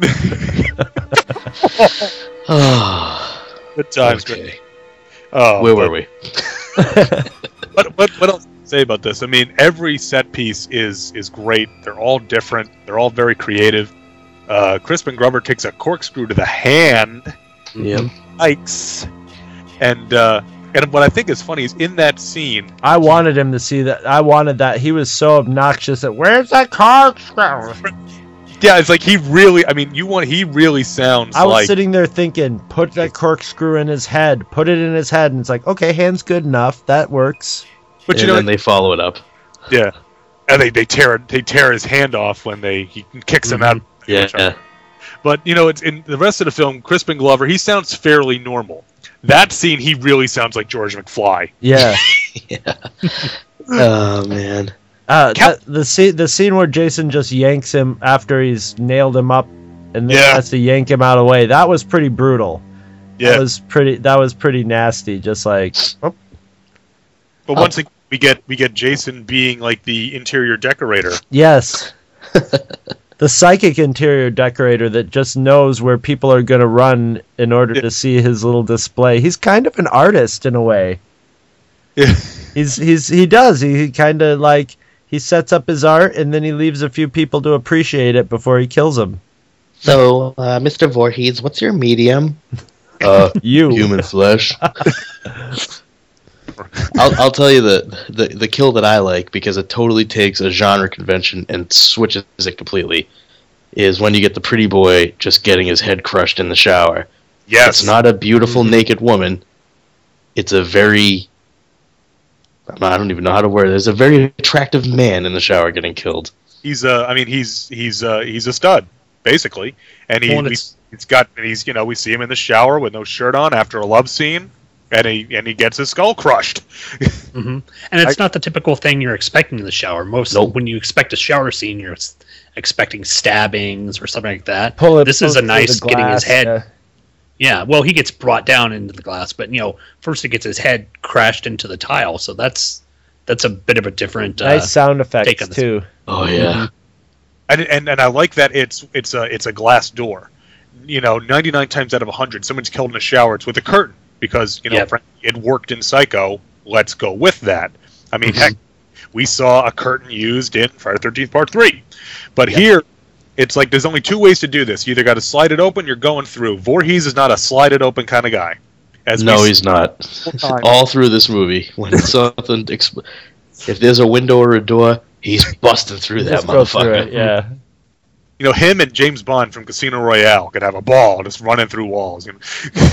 [SPEAKER 5] Oh,
[SPEAKER 7] Good times.
[SPEAKER 5] okay.
[SPEAKER 7] Good. Oh,
[SPEAKER 5] Where
[SPEAKER 7] but-
[SPEAKER 5] were we?
[SPEAKER 7] What, what, what else to say about this? I mean, every set piece is is great. They're all different. They're all very creative. Uh, Crispin Glover takes a corkscrew to the hand.
[SPEAKER 5] Yep.
[SPEAKER 7] Yikes. And uh, and what I think is funny is in that scene.
[SPEAKER 4] I wanted him to see that. I wanted that. He was so obnoxious that, where's that corkscrew?
[SPEAKER 7] Yeah, it's like he really, I mean, you want, he really sounds
[SPEAKER 4] I was
[SPEAKER 7] like...
[SPEAKER 4] sitting there thinking, put that corkscrew in his head. Put it in his head. And it's like, okay, hand's good enough. That works.
[SPEAKER 7] But you
[SPEAKER 5] and
[SPEAKER 7] know,
[SPEAKER 5] then they follow it up.
[SPEAKER 7] Yeah. And they, they tear they tear his hand off when they he kicks him out.
[SPEAKER 5] Yeah.
[SPEAKER 7] But, you know, it's in the rest of the film, Crispin Glover, he sounds fairly normal. That scene, he really sounds like George McFly.
[SPEAKER 4] Yeah.
[SPEAKER 5] Yeah. Oh, man.
[SPEAKER 4] Uh, that, the scene, the scene where Jason just yanks him after he's nailed him up, and then
[SPEAKER 7] Yeah.
[SPEAKER 4] has to yank him out of the way. That was pretty brutal.
[SPEAKER 7] Yeah.
[SPEAKER 4] That was pretty. That was pretty nasty. Just like, oh,
[SPEAKER 7] But once again, we get we get Jason being like the interior decorator.
[SPEAKER 4] yes, the psychic interior decorator that just knows where people are going to run in order
[SPEAKER 7] Yeah.
[SPEAKER 4] to see his little display. He's kind of an artist in a way.
[SPEAKER 7] Yeah.
[SPEAKER 4] He's he's he does. He, he kind of like he sets up his art and then he leaves a few people to appreciate it before he kills them.
[SPEAKER 5] So, uh, Mister Voorhees, what's your medium? Uh,
[SPEAKER 4] You.
[SPEAKER 5] human flesh. I'll, I'll tell you the, the the kill that I like, because it totally takes a genre convention and switches it completely, is when you get the pretty boy just getting his head crushed in the shower.
[SPEAKER 7] Yes.
[SPEAKER 5] It's not a beautiful naked woman. It's a very... I don't even know how to word it. There's a very attractive man in the shower getting killed.
[SPEAKER 7] He's uh I mean he's he's uh he's a stud, basically. And he
[SPEAKER 6] Well, and
[SPEAKER 7] we,
[SPEAKER 6] it's-
[SPEAKER 7] he's got and he's you know, we see him in the shower with no shirt on after a love scene, and he and he gets his skull crushed.
[SPEAKER 6] hmm And it's not the typical thing you're expecting in the shower. Most
[SPEAKER 5] Nope.
[SPEAKER 6] when you expect a shower scene, you're s- expecting stabbings or something like that.
[SPEAKER 4] Pull it.
[SPEAKER 6] This
[SPEAKER 4] pull
[SPEAKER 6] is
[SPEAKER 4] it
[SPEAKER 6] a
[SPEAKER 4] through
[SPEAKER 6] nice
[SPEAKER 4] the
[SPEAKER 6] getting his
[SPEAKER 4] glass,
[SPEAKER 6] head.
[SPEAKER 4] yeah.
[SPEAKER 6] Yeah, well, he gets brought down into the glass, but you know, first he gets his head crashed into the tile, so that's that's a bit of a different. Uh,
[SPEAKER 4] Nice sound
[SPEAKER 6] take
[SPEAKER 4] effects
[SPEAKER 6] on this.
[SPEAKER 4] too.
[SPEAKER 5] Oh, yeah.
[SPEAKER 7] And, and and I like that it's it's a it's a glass door. You know, ninety-nine times out of one hundred, someone's killed in a shower, it's with a curtain, because you know
[SPEAKER 6] Yep.
[SPEAKER 7] frankly, it worked in Psycho. Let's go with that. I mean, heck, we saw a curtain used in Friday the thirteenth Part Three, but here it's like there's only two ways to do this. You either got to slide it open, you're going through. Voorhees is not a slide it open kind of guy. As
[SPEAKER 5] No,
[SPEAKER 7] we
[SPEAKER 5] he's not.
[SPEAKER 7] time.
[SPEAKER 5] All through this movie, when something, exp- if there's a window or a door, he's busting through that
[SPEAKER 4] Just go through
[SPEAKER 5] motherfucker.
[SPEAKER 4] it, yeah.
[SPEAKER 7] You know, him and James Bond from Casino Royale could have a ball just running through walls. You know?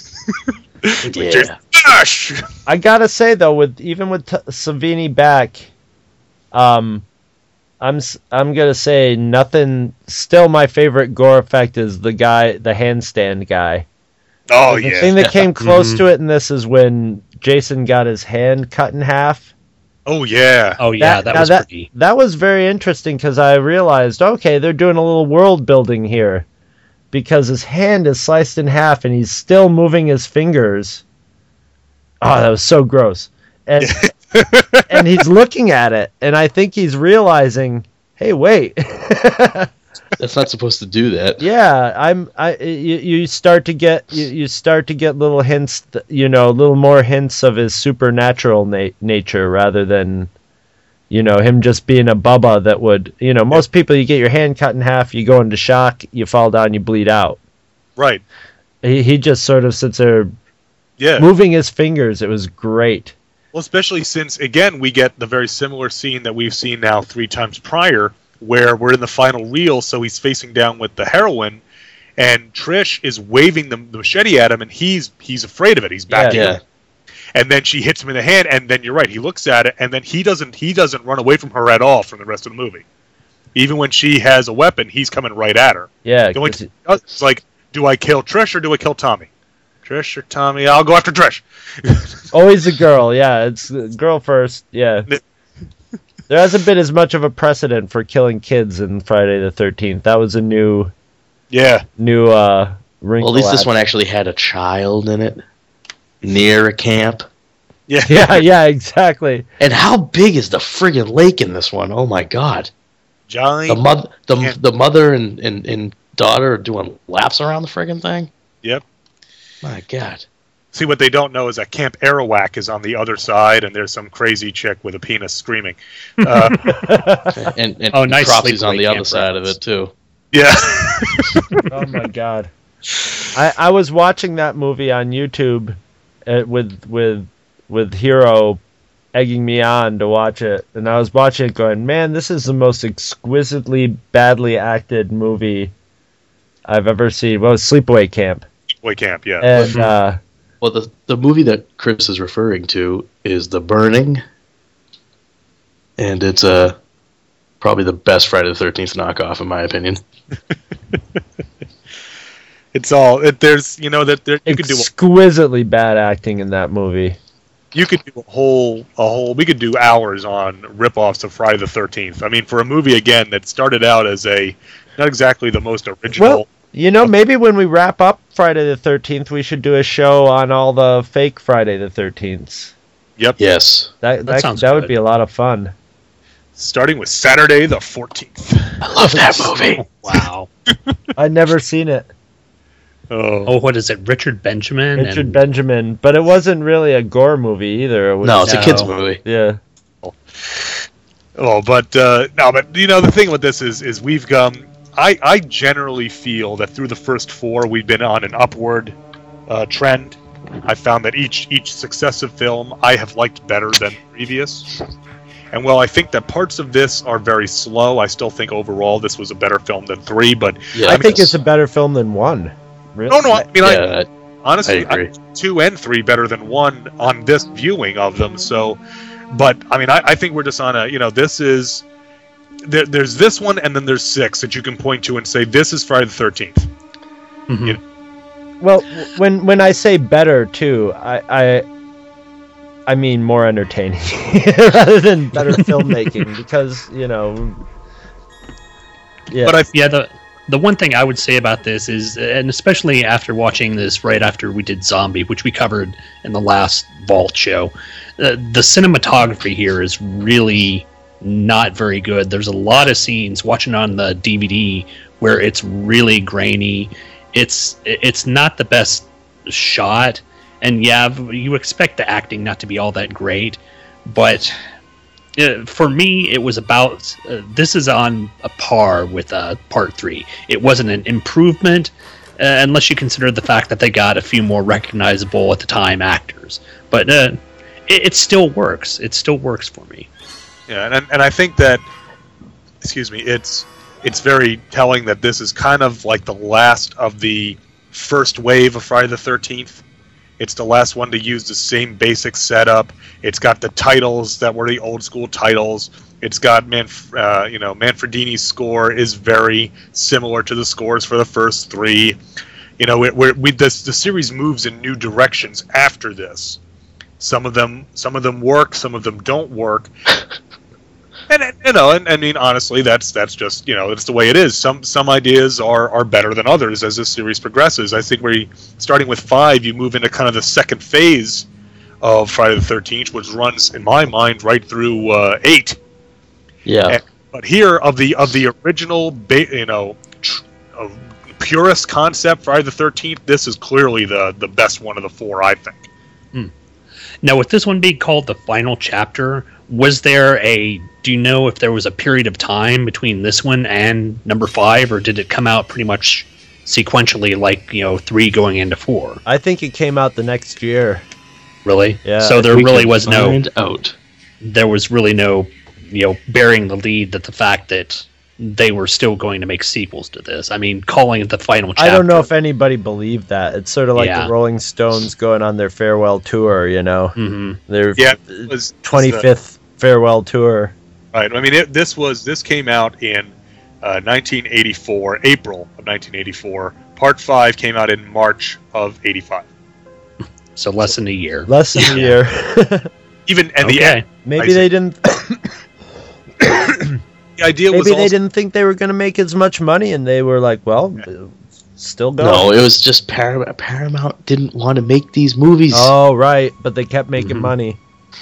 [SPEAKER 7] Like,
[SPEAKER 5] Yeah.
[SPEAKER 7] Jason- Gosh!
[SPEAKER 4] I gotta say though, with even with T- Savini back, um, I'm s- I'm gonna say nothing. Still, my favorite gore effect is the guy, the handstand guy.
[SPEAKER 7] Oh
[SPEAKER 4] The
[SPEAKER 7] yeah.
[SPEAKER 4] thing that came close to it in this is when Jason got his hand cut in half.
[SPEAKER 7] Oh yeah.
[SPEAKER 6] Oh yeah, that,
[SPEAKER 4] now
[SPEAKER 6] was
[SPEAKER 4] that,
[SPEAKER 6] pretty.
[SPEAKER 4] that was very interesting because I realized, okay, they're doing a little world building here, because his hand is sliced in half and he's still moving his fingers. Oh, that was so gross. And and he's looking at it, and I think he's realizing, hey, wait.
[SPEAKER 5] That's not supposed to do that.
[SPEAKER 4] Yeah, I'm. I you, you start to get you, you start to get little hints, th- you know, little more hints of his supernatural na- nature rather than, you know, him just being a bubba that would, you know, most people you get your hand cut in half, you go into shock, you fall down, you bleed out.
[SPEAKER 7] Right.
[SPEAKER 4] He he just sort of sits there
[SPEAKER 7] Yeah.
[SPEAKER 4] moving his fingers. It was great.
[SPEAKER 7] Well, especially since again we get the very similar scene that we've seen now three times prior, where we're in the final reel, so he's facing down with the heroine, and Trish is waving the, the machete at him, and he's he's afraid of it. He's backing
[SPEAKER 5] Yeah.
[SPEAKER 7] up. And then she hits him in the hand, and then you're right. He looks at it, and then he doesn't he doesn't run away from her at all from the rest of the movie. Even when she has a weapon, he's coming right at her.
[SPEAKER 4] Yeah,
[SPEAKER 7] The only
[SPEAKER 4] 'cause
[SPEAKER 7] thing he does is like, do I kill Trish or do I kill Tommy? Trish or Tommy? I'll go after Trish.
[SPEAKER 4] always a girl. Yeah, it's uh, girl first. Yeah. There hasn't been as much of a precedent for killing kids in Friday the thirteenth. That was a new
[SPEAKER 7] Yeah.
[SPEAKER 4] new uh wrinkle.
[SPEAKER 5] Well, at least this
[SPEAKER 4] at-
[SPEAKER 5] one actually had a child in it, near a camp.
[SPEAKER 7] Yeah.
[SPEAKER 4] Yeah, yeah, exactly.
[SPEAKER 5] And how big is the friggin' lake in this one? Oh my god!
[SPEAKER 7] Johnny.
[SPEAKER 5] The mother, the
[SPEAKER 7] Yeah.
[SPEAKER 5] the mother and, and, and daughter are doing laps around the friggin' thing.
[SPEAKER 7] Yep.
[SPEAKER 5] My god!
[SPEAKER 7] See, what they don't know is that Camp Arawak is on the other side, and there's some crazy chick with a penis screaming. Uh,
[SPEAKER 5] And and
[SPEAKER 6] Oh, nice
[SPEAKER 5] Cropsy's
[SPEAKER 6] sleepaway
[SPEAKER 5] on the other
[SPEAKER 6] camp
[SPEAKER 5] side of
[SPEAKER 6] reference.
[SPEAKER 5] it too.
[SPEAKER 7] yeah.
[SPEAKER 4] Oh my god. I I was watching that movie on YouTube uh, with with with Hero egging me on to watch it, and I was watching it going, man, this is the most exquisitely badly acted movie I've ever seen. Well, Sleepaway Camp.
[SPEAKER 7] Sleepaway Camp, yeah.
[SPEAKER 4] And uh,
[SPEAKER 5] well, the the movie that Chris is referring to is The Burning, and it's uh, probably the best Friday the thirteenth knockoff, in my opinion.
[SPEAKER 7] It's all it, there's you know that there, you could do
[SPEAKER 4] exquisitely bad acting in that movie.
[SPEAKER 7] You could do a whole, a whole. We could do hours on ripoffs of Friday the thirteenth. I mean, for a movie again that started out as a not exactly the most original.
[SPEAKER 4] Well, you know, maybe when we wrap up Friday the thirteenth, we should do a show on all the fake Friday the thirteenths.
[SPEAKER 7] Yep.
[SPEAKER 5] Yes.
[SPEAKER 4] That that, that,
[SPEAKER 6] sounds
[SPEAKER 4] that would
[SPEAKER 6] good.
[SPEAKER 4] be a lot of fun.
[SPEAKER 7] Starting with Saturday the fourteenth.
[SPEAKER 5] I love that movie.
[SPEAKER 6] Wow.
[SPEAKER 4] I'd never seen it.
[SPEAKER 7] Oh.
[SPEAKER 6] Oh, what is it? Richard Benjamin?
[SPEAKER 4] Richard
[SPEAKER 6] and...
[SPEAKER 4] Benjamin, but it wasn't really a gore movie either. It was,
[SPEAKER 5] No, it's a
[SPEAKER 6] No.
[SPEAKER 5] kids movie.
[SPEAKER 4] yeah.
[SPEAKER 7] Oh, but uh, no, but you know the thing with this is, is we've um, I I generally feel that through the first four we've been on an upward uh, trend. I found that each each successive film I have liked better than previous. And while I think that parts of this are very slow, I still think overall this was a better film than three. But
[SPEAKER 5] Yeah,
[SPEAKER 4] I think
[SPEAKER 5] yes.
[SPEAKER 4] it's a better film than one. Really?
[SPEAKER 7] no, no, I mean, I,
[SPEAKER 5] Yeah,
[SPEAKER 7] honestly,
[SPEAKER 5] I agree.
[SPEAKER 7] I- two and three better than one on this viewing of them. So, but I mean, I, I think we're just on a, you know, this is there, there's this one, and then there's six that you can point to and say this is Friday the thirteenth.
[SPEAKER 6] Mhm.
[SPEAKER 7] You know,
[SPEAKER 4] Well, when when I say better too, I I, I mean more entertaining rather than better filmmaking, because you know. Yeah.
[SPEAKER 7] But I
[SPEAKER 6] Yeah, the the one thing I would say about this is, and especially after watching this right after we did Zombie, which we covered in the last Vault show, uh, the cinematography here is really not very good. There's a lot of scenes watching on the D V D where it's really grainy. It's it's not the best shot, and yeah, you expect the acting not to be all that great, but uh, for me, it was about uh, this is on a par with uh, part three. It wasn't an improvement, uh, unless you consider the fact that they got a few more recognizable at the time actors. But uh, it, it still works. It still works for me.
[SPEAKER 7] Yeah, and and I think that, excuse me, it's it's very telling that this is kind of like the last of the first wave of Friday the thirteenth. It's the last one to use the same basic setup. It's got the titles that were the old school titles. It's got Manf- uh, you know, Manfredini's score is very similar to the scores for the first three. You know, it, we're, we this, the series moves in new directions after this. Some of them, some of them work. Some of them don't work. And you know, and I mean, honestly, that's that's just you know, that's the way it is. Some some ideas are, are better than others as this series progresses. I think we, starting with five, you move into kind of the second phase of Friday the thirteenth, which runs, in my mind, right through uh, eight.
[SPEAKER 5] Yeah.
[SPEAKER 7] And, but here, of the of the original, ba- you know, tr- uh, purest concept, Friday the thirteenth, this is clearly the the best one of the four, I think.
[SPEAKER 6] Now, with this one being called the final chapter, was there a? Do you know if there was a period of time between this one and number five, or did it come out pretty much sequentially, like you know, three going into four?
[SPEAKER 4] I think it came out the next year.
[SPEAKER 6] Really?
[SPEAKER 4] Yeah,
[SPEAKER 6] So
[SPEAKER 4] if
[SPEAKER 6] there
[SPEAKER 5] We
[SPEAKER 6] really
[SPEAKER 5] can
[SPEAKER 6] was no.
[SPEAKER 5] find out.
[SPEAKER 6] There was really no, you know, bearing the lead that the fact that they were still going to make sequels to this. I mean, calling it the final chapter.
[SPEAKER 4] I don't know if anybody believed that. It's sort of like
[SPEAKER 6] Yeah.
[SPEAKER 4] the Rolling Stones going on their farewell tour, you know,
[SPEAKER 6] hmm
[SPEAKER 4] their
[SPEAKER 7] Yeah, it was- it was
[SPEAKER 4] twenty-fifth farewell tour.
[SPEAKER 7] Right. I mean, it, this was this came out in uh, nineteen eighty-four, April of nineteen eighty-four. Part five came out in March of eighty-five.
[SPEAKER 6] So less than a year.
[SPEAKER 4] Less than a year.
[SPEAKER 7] Even and the,
[SPEAKER 6] Okay.
[SPEAKER 4] Maybe
[SPEAKER 7] I
[SPEAKER 4] they
[SPEAKER 7] see.
[SPEAKER 4] didn't.
[SPEAKER 7] the idea was
[SPEAKER 4] Maybe they
[SPEAKER 7] also,
[SPEAKER 4] didn't think they were going to make as much money, and they were like, "Well, still going."
[SPEAKER 5] No, it was just Paramount. Paramount didn't want to make these movies.
[SPEAKER 4] Oh, right, but they kept making
[SPEAKER 6] Mhm.
[SPEAKER 4] money.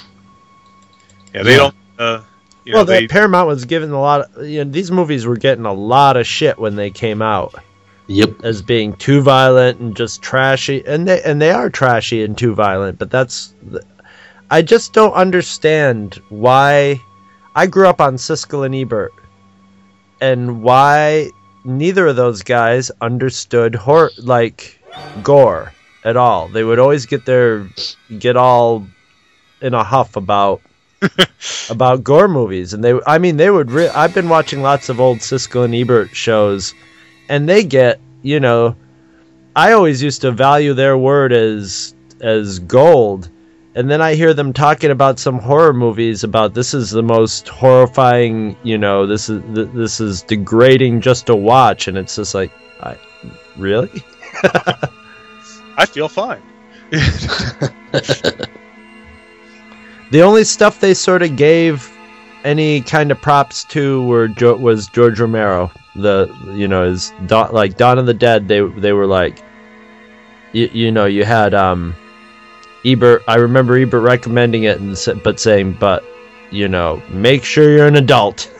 [SPEAKER 7] yeah, they don't. Uh, you
[SPEAKER 4] Well,
[SPEAKER 7] know, they,
[SPEAKER 4] that Paramount was given a lot. Of, you know, these movies were getting a lot of shit when they came out
[SPEAKER 5] Yep.
[SPEAKER 4] as being too violent and just trashy, and they and they are trashy and too violent. But that's, I just don't understand why. I grew up on Siskel and Ebert, and why neither of those guys understood horror, like gore. at all. They would always get their get all in a huff about about gore movies, and they I mean they would re- I've been watching lots of old Siskel and Ebert shows, and they get, you know, I always used to value their word as as gold, and then I hear them talking about some horror movies about this is the most horrifying, you know, this is this is degrading just to watch, and it's just like, I really
[SPEAKER 7] I feel fine.
[SPEAKER 4] The only stuff they sort of gave any kind of props to were was George Romero. The you know his Dawn, like Dawn of the Dead. They they were like, you, you know you had um, Ebert. I remember Ebert recommending it and but saying, but you know make sure you're an adult.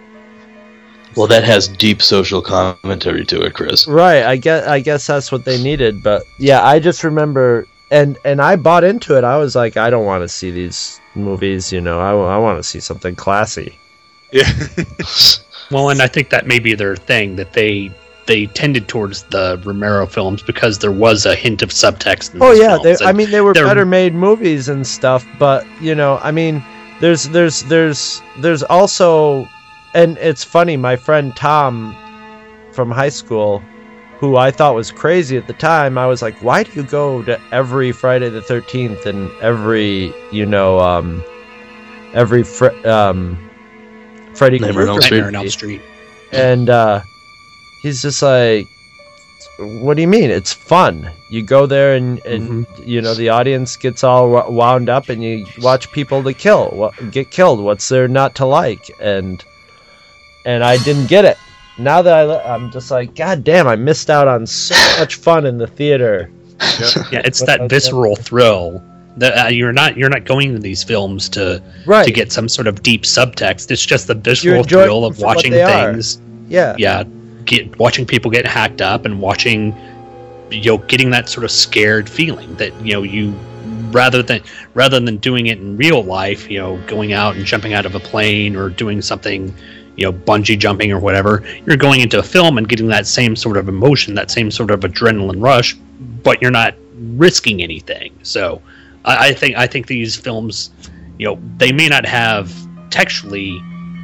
[SPEAKER 5] Well, that has deep social commentary to it, Chris.
[SPEAKER 4] Right. I guess I guess that's what they needed. But yeah, I just remember. And and I bought into it. I was like, I don't want to see these movies, you know. I, I want to see something classy.
[SPEAKER 7] Yeah.
[SPEAKER 6] Well, and I think that may be their thing, that they they tended towards the Romero films because there was a hint of subtext in
[SPEAKER 4] Oh
[SPEAKER 6] those
[SPEAKER 4] yeah,
[SPEAKER 6] films.
[SPEAKER 4] they, I mean they were
[SPEAKER 6] they're-
[SPEAKER 4] better made movies and stuff, but you know, I mean, there's there's there's there's also, and it's funny, my friend Tom from high school, who I thought was crazy at the time, I was like, why do you go to every Friday the thirteenth and every, you know, um, every fr- um, Freddy
[SPEAKER 5] Nightmare on Elm
[SPEAKER 4] Krueger
[SPEAKER 6] Nightmare on
[SPEAKER 4] movie?
[SPEAKER 6] Elm Street.
[SPEAKER 4] And uh, he's just like, what do you mean? It's fun. You go there and, and you know, the audience gets all wo- wound up and you watch people to kill, what, get killed. What's there not to like? And and I didn't get it. Now that I, I'm just like, God damn, I missed out on so much fun in the theater.
[SPEAKER 6] Yeah, it's that visceral thrill. That uh, you're not you're not going to these films to
[SPEAKER 4] Right.
[SPEAKER 6] to get some sort of deep subtext. It's just the visceral
[SPEAKER 4] enjoying
[SPEAKER 6] thrill
[SPEAKER 4] them
[SPEAKER 6] of
[SPEAKER 4] for what
[SPEAKER 6] watching
[SPEAKER 4] they are.
[SPEAKER 6] things.
[SPEAKER 4] Yeah.
[SPEAKER 6] Yeah, get watching people get hacked up and watching, you know, getting that sort of scared feeling that, you know, you rather than rather than doing it in real life, you know, going out and jumping out of a plane or doing something, you know, bungee jumping or whatever, you're going into a film and getting that same sort of emotion, that same sort of adrenaline rush, but you're not risking anything. So I, I think I think these films, you know, they may not have textually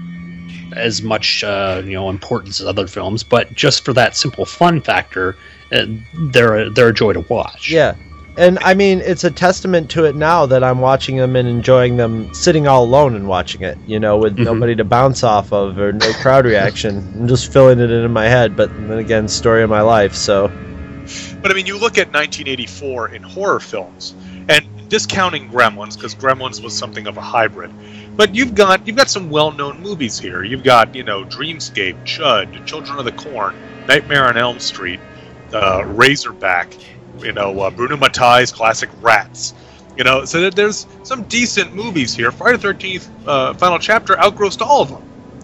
[SPEAKER 6] as much uh, you know importance as other films, but just for that simple fun factor, uh, they're a, they're a joy to watch.
[SPEAKER 4] Yeah. And I mean, it's a testament to it now that I'm watching them and enjoying them sitting all alone and watching it, you know, with
[SPEAKER 6] Mhm.
[SPEAKER 4] nobody to bounce off of or no crowd reaction. I'm just filling it in my head, but then again, story of my life, so.
[SPEAKER 7] But I mean, you look at nineteen eighty-four in horror films, and discounting Gremlins, because Gremlins was something of a hybrid. But you've got you've got some well-known movies here. You've got, you know, Dreamscape, Chud, Children of the Corn, Nightmare on Elm Street, uh, Razorback, you know, uh, Bruno Mattei's classic Rats. You know, so that there's some decent movies here. Friday the thirteenth uh, Final Chapter outgrossed all of them.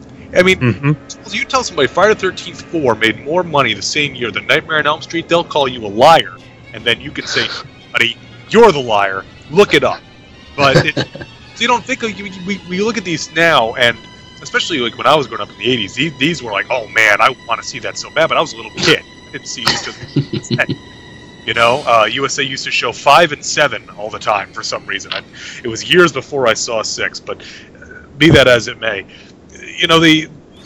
[SPEAKER 7] I mean,
[SPEAKER 6] Mhm.
[SPEAKER 7] if you tell somebody Friday the thirteenth four made more money the same year than Nightmare on Elm Street, they'll call you a liar. And then you can say, buddy, you're the liar. Look it up. But it, so you don't think of, you, we, we look at these now, and especially like when I was growing up in the eighties, these, these were like, oh man, I want to see that so bad, but I was a little kid. I didn't see these because you know, uh, U S A used to show five and seven all the time for some reason. I, it was years before I saw six, but uh, be that as it may, you know, the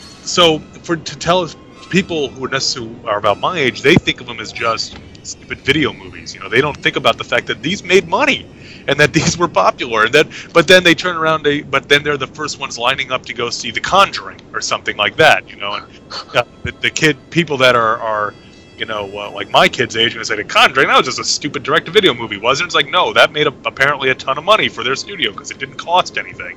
[SPEAKER 7] so for to tell people who are necessarily are about my age, they think of them as just stupid video movies. You know, they don't think about the fact that these made money and that these were popular, and that but then they turn around, they but then they're the first ones lining up to go see The Conjuring or something like that. You know, and uh, the, the kid people that are are you know, uh, like my kid's age, and say, The Conjuring, that was just a stupid direct-to-video movie, wasn't it? It's like, no, that made a, apparently a ton of money for their studio because it didn't cost anything.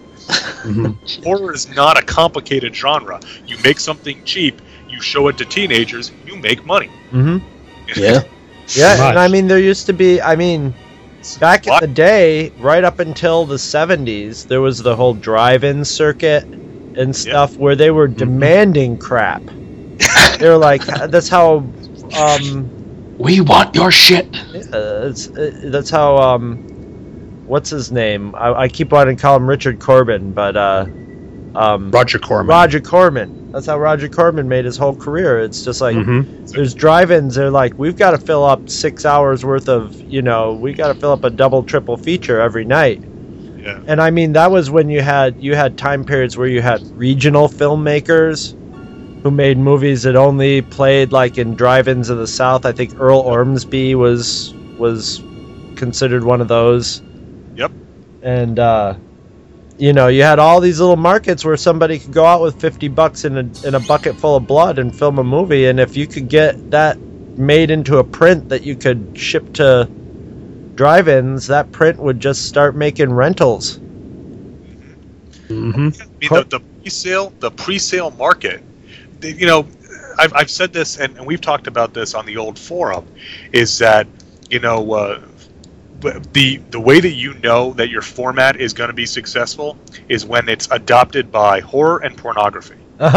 [SPEAKER 6] Mhm.
[SPEAKER 7] Horror is not a complicated genre. You make something cheap, you show it to teenagers, you make money.
[SPEAKER 4] Mm-hmm.
[SPEAKER 5] Yeah.
[SPEAKER 4] Yeah,
[SPEAKER 6] Right.
[SPEAKER 4] and I mean, there used to be, I mean, back in
[SPEAKER 7] What?
[SPEAKER 4] the day, right up until the seventies, there was the whole drive-in circuit and stuff where they were demanding crap. They were like, that's how, um,
[SPEAKER 5] We want your shit.
[SPEAKER 4] uh, it's, uh, that's how, um, what's his name? I, I keep wanting to call him Richard Corbin, but, uh, um,
[SPEAKER 6] Roger Corman.
[SPEAKER 4] Roger Corman. That's how Roger Corman made his whole career. It's just like
[SPEAKER 6] Mm-hmm.
[SPEAKER 4] there's drive-ins. They're like, we've got to fill up six hours worth of, you know, we got to fill up a double, triple feature every night.
[SPEAKER 7] Yeah.
[SPEAKER 4] And I mean, that was when you had you had time periods where you had regional filmmakers who made movies that only played like in drive-ins in the South. I think Earl Ormsby was was considered one of those.
[SPEAKER 7] Yep.
[SPEAKER 4] And uh, you know, you had all these little markets where somebody could go out with fifty bucks in a in a bucket full of blood and film a movie. And if you could get that made into a print that you could ship to drive-ins, that print would just start making rentals.
[SPEAKER 6] Mm-hmm.
[SPEAKER 7] I mean, the, the pre-sale, the pre-sale market. the- You know, I've I've said this, and, and we've talked about this on the old forum, is that you know uh, the the way that you know that your format is going to be successful is when it's adopted by horror and pornography.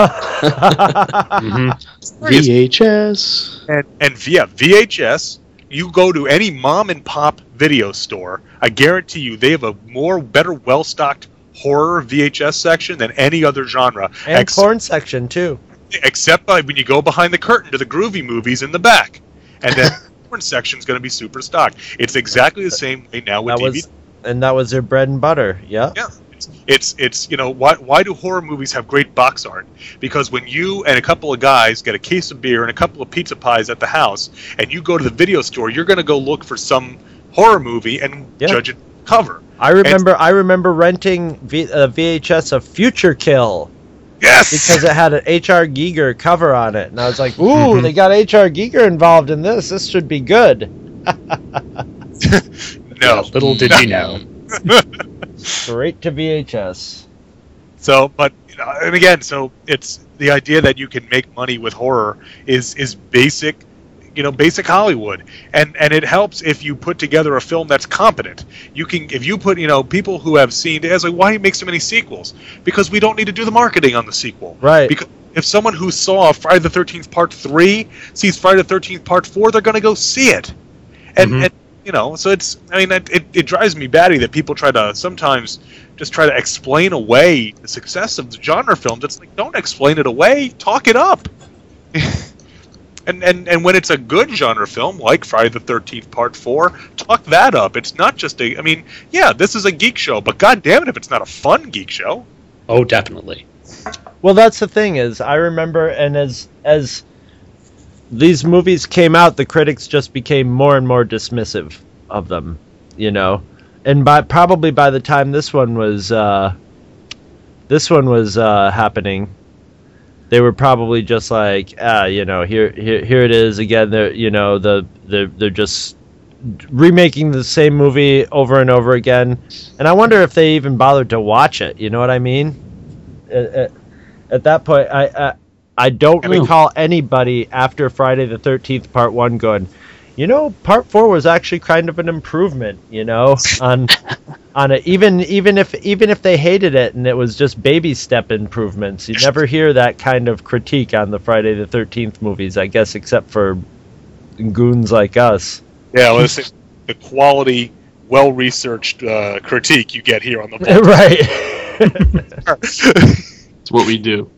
[SPEAKER 6] Mm-hmm.
[SPEAKER 5] V H S.
[SPEAKER 7] And and via V H S, you go to any mom and pop video store, I guarantee you they have a more better well stocked horror V H S section than any other genre.
[SPEAKER 4] And
[SPEAKER 7] ex-
[SPEAKER 4] porn section too.
[SPEAKER 7] except by when you go behind the curtain to the groovy movies in the back. And then the porn section's going to be super stocked. It's exactly the same way now with
[SPEAKER 4] That
[SPEAKER 7] D V D.
[SPEAKER 4] was, and that was their bread and butter. Yeah.
[SPEAKER 7] Yeah. It's, it's, it's you know, why, why do horror movies have great box art? Because when you and a couple of guys get a case of beer and a couple of pizza pies at the house, and you go to the video store, you're going to go look for some horror movie and
[SPEAKER 4] Yeah.
[SPEAKER 7] judge it cover.
[SPEAKER 4] I remember. I remember renting v, a V H S of Future Kill
[SPEAKER 7] Yes!
[SPEAKER 4] because it had an H R. Giger cover on it, and I was like, "Ooh,
[SPEAKER 6] Mhm.
[SPEAKER 4] they got H R. Giger involved in this. This should be good."
[SPEAKER 7] no.
[SPEAKER 6] Little did you know.
[SPEAKER 4] Straight to V H S.
[SPEAKER 7] So, but you know, and again, so it's the idea that you can make money with horror is is basic, you know, basic Hollywood, and and it helps if you put together a film that's competent. You can, if you put, you know, people who have seen, it's like, why do you make so many sequels? Because we don't need to do the marketing on the sequel,
[SPEAKER 4] Right.
[SPEAKER 7] Because if someone who saw Friday the thirteenth Part Three sees Friday the thirteenth Part Four, they're going to go see it, and.
[SPEAKER 6] Mhm.
[SPEAKER 7] and you know, so it's, I mean, it, it, it drives me batty that people try to sometimes just try to explain away the success of the genre films. It's like, don't explain it away, talk it up. and, and and when it's a good genre film, like Friday the thirteenth Part four, talk that up. It's not just a, I mean, yeah, this is a geek show, but god damn it if it's not a fun geek show.
[SPEAKER 6] Oh, definitely.
[SPEAKER 4] Well, that's the thing is, I remember, and as as these movies came out, the critics just became more and more dismissive of them, you know. And by probably by the time this one was uh, this one was uh, happening, they were probably just like, ah, you know, here here here it is again. They're you know the they're they're just remaking the same movie over and over again. And I wonder if they even bothered to watch it. You know what I mean? At, at, at that point, I. I I don't recall anybody after Friday the thirteenth Part one going, you know, Part four was actually kind of an improvement, you know, on on it. Even even if even if they hated it and it was just baby step improvements, you never hear that kind of critique on the Friday the thirteenth movies, I guess, except for goons like us.
[SPEAKER 7] Yeah, well, it's the quality, well-researched uh, critique you get here on the
[SPEAKER 4] Right.
[SPEAKER 5] It's what we do.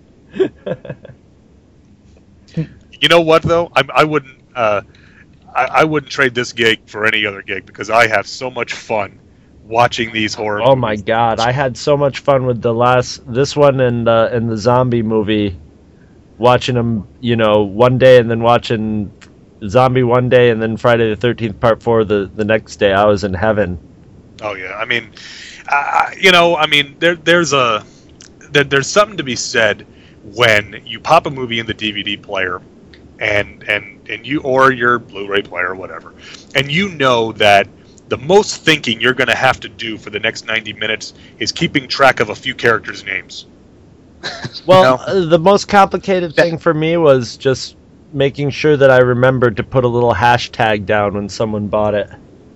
[SPEAKER 7] You know what though? I, I wouldn't. Uh, I, I wouldn't trade this gig for any other gig because I have so much fun watching these horror.
[SPEAKER 4] Oh my
[SPEAKER 7] movies.
[SPEAKER 4] god, I had so much fun with the last this one and uh, and the zombie movie, watching them, you know, one day and then watching Zombie one day and then Friday the thirteenth Part four the the next day. I was in heaven.
[SPEAKER 7] Oh yeah, I mean, uh, you know, I mean, there there's a there, there's something to be said when you pop a movie in the D V D player. And, and and you or your Blu-ray player or whatever, and you know that the most thinking you're going to have to do for the next ninety minutes is keeping track of a few characters' names.
[SPEAKER 4] Well,
[SPEAKER 7] No.
[SPEAKER 4] uh, the most complicated thing for me was just making sure that I remembered to put a little hashtag down when someone bought it.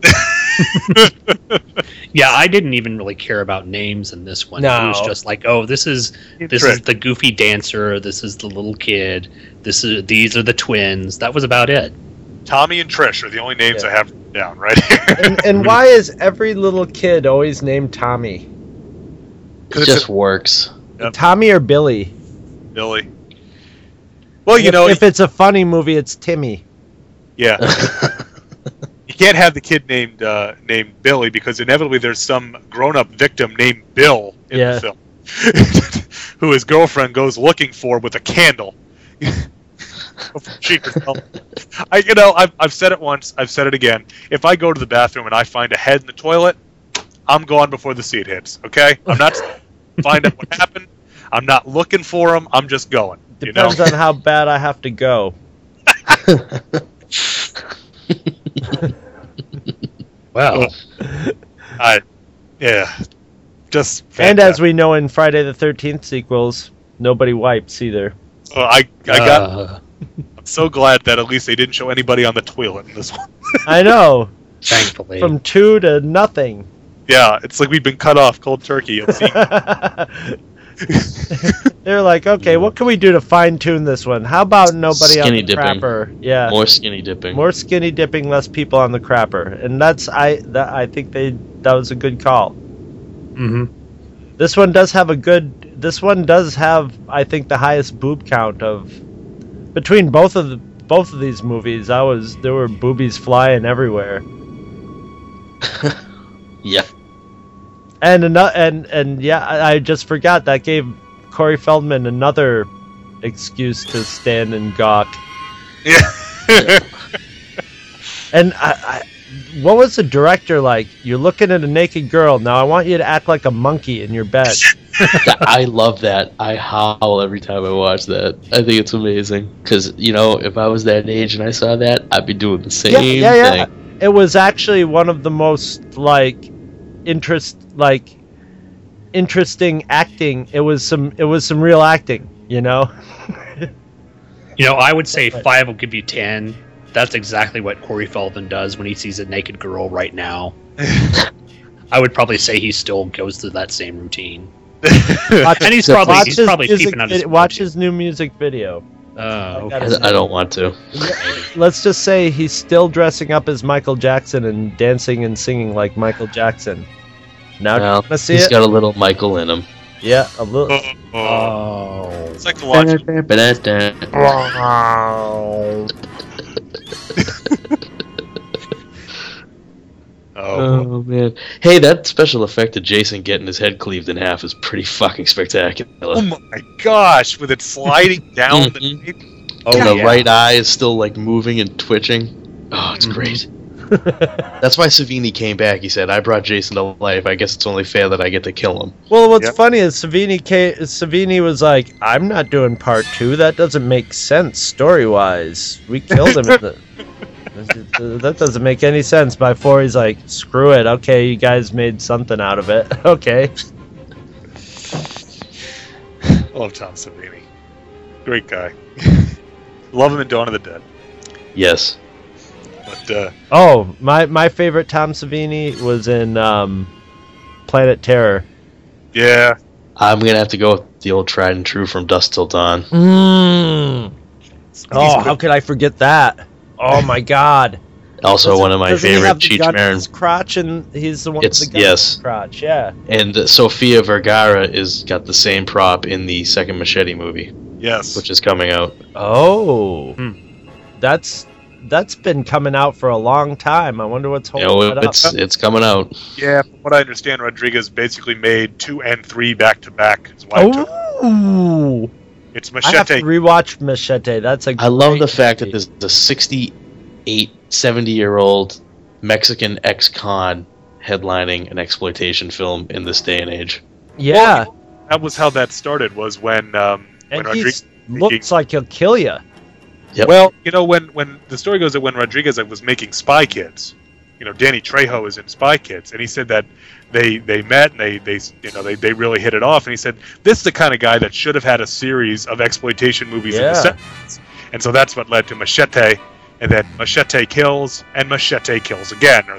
[SPEAKER 6] Yeah, I didn't even really care about names in this one.
[SPEAKER 4] No.
[SPEAKER 6] It was just like, oh, this is this
[SPEAKER 7] Trick.
[SPEAKER 6] is the goofy dancer, this is the little kid, this is these are the twins. That was about it.
[SPEAKER 7] Tommy and Trish are the only names
[SPEAKER 4] Yeah.
[SPEAKER 7] I have down right here.
[SPEAKER 4] And, and why is every little kid always named Tommy?
[SPEAKER 5] It just works.
[SPEAKER 7] Yep.
[SPEAKER 4] Tommy or Billy?
[SPEAKER 7] Billy. Well, you
[SPEAKER 4] if,
[SPEAKER 7] know,
[SPEAKER 4] if it's a funny movie, it's Timmy.
[SPEAKER 7] yeah. You can't have the kid named uh, named Billy because inevitably there's some grown-up victim named Bill in
[SPEAKER 4] Yeah.
[SPEAKER 7] the film, who his girlfriend goes looking for with a candle. She could help. I, you know, I've I've said it once. I've said it again. If I go to the bathroom and I find a head in the toilet, I'm gone before the seat hits. Okay, I'm not find out what happened. I'm not looking for him. I'm just going. You know?
[SPEAKER 4] Depends on how bad I have to go.
[SPEAKER 6] Well,
[SPEAKER 7] I, yeah, just.
[SPEAKER 4] And as we know in Friday the thirteenth sequels, nobody wipes either.
[SPEAKER 7] Well, I I got.
[SPEAKER 6] uh,
[SPEAKER 7] I'm so glad that at least they didn't show anybody on the toilet in this one.
[SPEAKER 4] I know.
[SPEAKER 6] thankfully.
[SPEAKER 4] From two to nothing.
[SPEAKER 7] Yeah, it's like we've been cut off cold turkey. Of seeing-
[SPEAKER 4] They're like, okay, what can we do to fine tune this one? How about nobody on
[SPEAKER 5] Skinny
[SPEAKER 4] the
[SPEAKER 5] dipping.
[SPEAKER 4] crapper? Yeah,
[SPEAKER 5] More skinny dipping.
[SPEAKER 4] more skinny dipping, less people on the crapper, and that's I that I think they that was a good call.
[SPEAKER 6] Mhm.
[SPEAKER 4] This one does have a good. This one does have, I think, the highest boob count of between both of the both of these movies. I was there were boobies flying everywhere,
[SPEAKER 5] Yeah.
[SPEAKER 4] and ano- and and yeah, I, I just forgot that gave Corey Feldman another excuse to stand and gawk.
[SPEAKER 7] yeah.
[SPEAKER 4] And I, I, what was the director like? You're looking at a naked girl. Now I want you to act like a monkey in your bed.
[SPEAKER 5] I love that. I howl every time I watch that. I think it's amazing. Because, you know, if I was that age and I saw that, I'd be doing the same
[SPEAKER 4] yeah, yeah, yeah.
[SPEAKER 5] thing.
[SPEAKER 4] It was actually one of the most like interest, like interesting acting. It was some, it was some real acting. You know.
[SPEAKER 6] You know, I would say five will give you ten. That's exactly what Corey Feldman does when he sees a naked girl right now. I would probably say he still goes through that same routine.
[SPEAKER 4] Watch,
[SPEAKER 6] And he's probably
[SPEAKER 4] watch
[SPEAKER 6] he's
[SPEAKER 4] his
[SPEAKER 6] probably
[SPEAKER 4] music
[SPEAKER 6] keeping on his
[SPEAKER 4] vid- watch his new music video.
[SPEAKER 6] Oh,
[SPEAKER 4] I
[SPEAKER 6] okay.
[SPEAKER 4] gotta
[SPEAKER 5] I, I don't want to.
[SPEAKER 4] Let's just say he's still dressing up as Michael Jackson and dancing and singing like Michael Jackson. Now, do you
[SPEAKER 5] Well,
[SPEAKER 4] want to see
[SPEAKER 5] he's
[SPEAKER 4] it?
[SPEAKER 5] got a little Michael in him.
[SPEAKER 4] Yeah, a little.
[SPEAKER 7] Oh,
[SPEAKER 6] Oh.
[SPEAKER 7] it's like to watch. Oh,
[SPEAKER 5] Oh man! Hey, that special effect of Jason getting his head cleaved in half is pretty fucking spectacular.
[SPEAKER 7] oh my gosh! With it sliding down the
[SPEAKER 5] Mhm.
[SPEAKER 7] tape.
[SPEAKER 6] Oh,
[SPEAKER 5] and the
[SPEAKER 6] yeah.
[SPEAKER 5] right eye is still like moving and twitching. Oh, it's
[SPEAKER 6] Mhm.
[SPEAKER 5] great. That's why Savini came back. He said, "I brought Jason to life. I guess it's only fair that I get to kill him."
[SPEAKER 4] Well, what's
[SPEAKER 7] Yep.
[SPEAKER 4] funny is Savini, ca- Savini was like, "I'm not doing part two. That doesn't make sense story wise. We killed him. At the- that doesn't make any sense." By four, he's like, "Screw it. Okay, you guys made something out of it. Okay."
[SPEAKER 7] I love Tom Savini. Great guy. Love him in Dawn of the Dead.
[SPEAKER 5] Yes.
[SPEAKER 7] But uh,
[SPEAKER 4] Oh, my my favorite Tom Savini was in um, Planet Terror.
[SPEAKER 7] yeah,
[SPEAKER 5] I'm gonna have to go with the old tried and true From Dusk Till Dawn.
[SPEAKER 4] Mm. Oh,
[SPEAKER 7] good.
[SPEAKER 4] how could I forget that? Oh my God!
[SPEAKER 5] Also,
[SPEAKER 4] Doesn't-
[SPEAKER 5] one of my
[SPEAKER 4] doesn't he
[SPEAKER 5] favorite
[SPEAKER 4] have the
[SPEAKER 5] Cheech
[SPEAKER 4] gun in
[SPEAKER 5] Marin.
[SPEAKER 4] his crotch, and he's the one
[SPEAKER 5] It's-
[SPEAKER 4] with the gun in
[SPEAKER 5] yes.
[SPEAKER 4] his crotch. Yeah.
[SPEAKER 5] And uh, Sofia Vergara is got the same prop in the second Machete movie,
[SPEAKER 7] yes.
[SPEAKER 5] which is coming out.
[SPEAKER 4] Oh,
[SPEAKER 6] Hmm.
[SPEAKER 4] that's that's been coming out for a long time. I wonder what's
[SPEAKER 5] You
[SPEAKER 4] holding
[SPEAKER 5] know,
[SPEAKER 4] that
[SPEAKER 5] it's
[SPEAKER 4] up.
[SPEAKER 5] it's coming out.
[SPEAKER 7] Yeah, from what I understand, Rodriguez basically made two and three back to back. His wife took-
[SPEAKER 4] Oh,
[SPEAKER 7] It's
[SPEAKER 4] I have to
[SPEAKER 7] Machete.
[SPEAKER 4] rewatch Machete. That's a.
[SPEAKER 5] I love
[SPEAKER 4] great
[SPEAKER 5] the fact that
[SPEAKER 4] movie.
[SPEAKER 5] there's a sixty-eight, seventy-year-old Mexican ex-con headlining an exploitation film in this day and age.
[SPEAKER 4] Yeah,
[SPEAKER 7] That was how that started. Was when um, when
[SPEAKER 4] and he
[SPEAKER 7] Rodriguez.
[SPEAKER 4] looks like he'll kill you.
[SPEAKER 5] Yep.
[SPEAKER 7] Well, you know, when when the story goes that when Rodriguez was making Spy Kids, you know, Danny Trejo is in Spy Kids, and he said that they they met and they they you know they, they really hit it off, and he said this is the kind of guy that should have had a series of exploitation movies in the
[SPEAKER 4] Yeah.
[SPEAKER 7] seventies, and so that's what led to Machete, and then Machete kills and Machete kills again. Or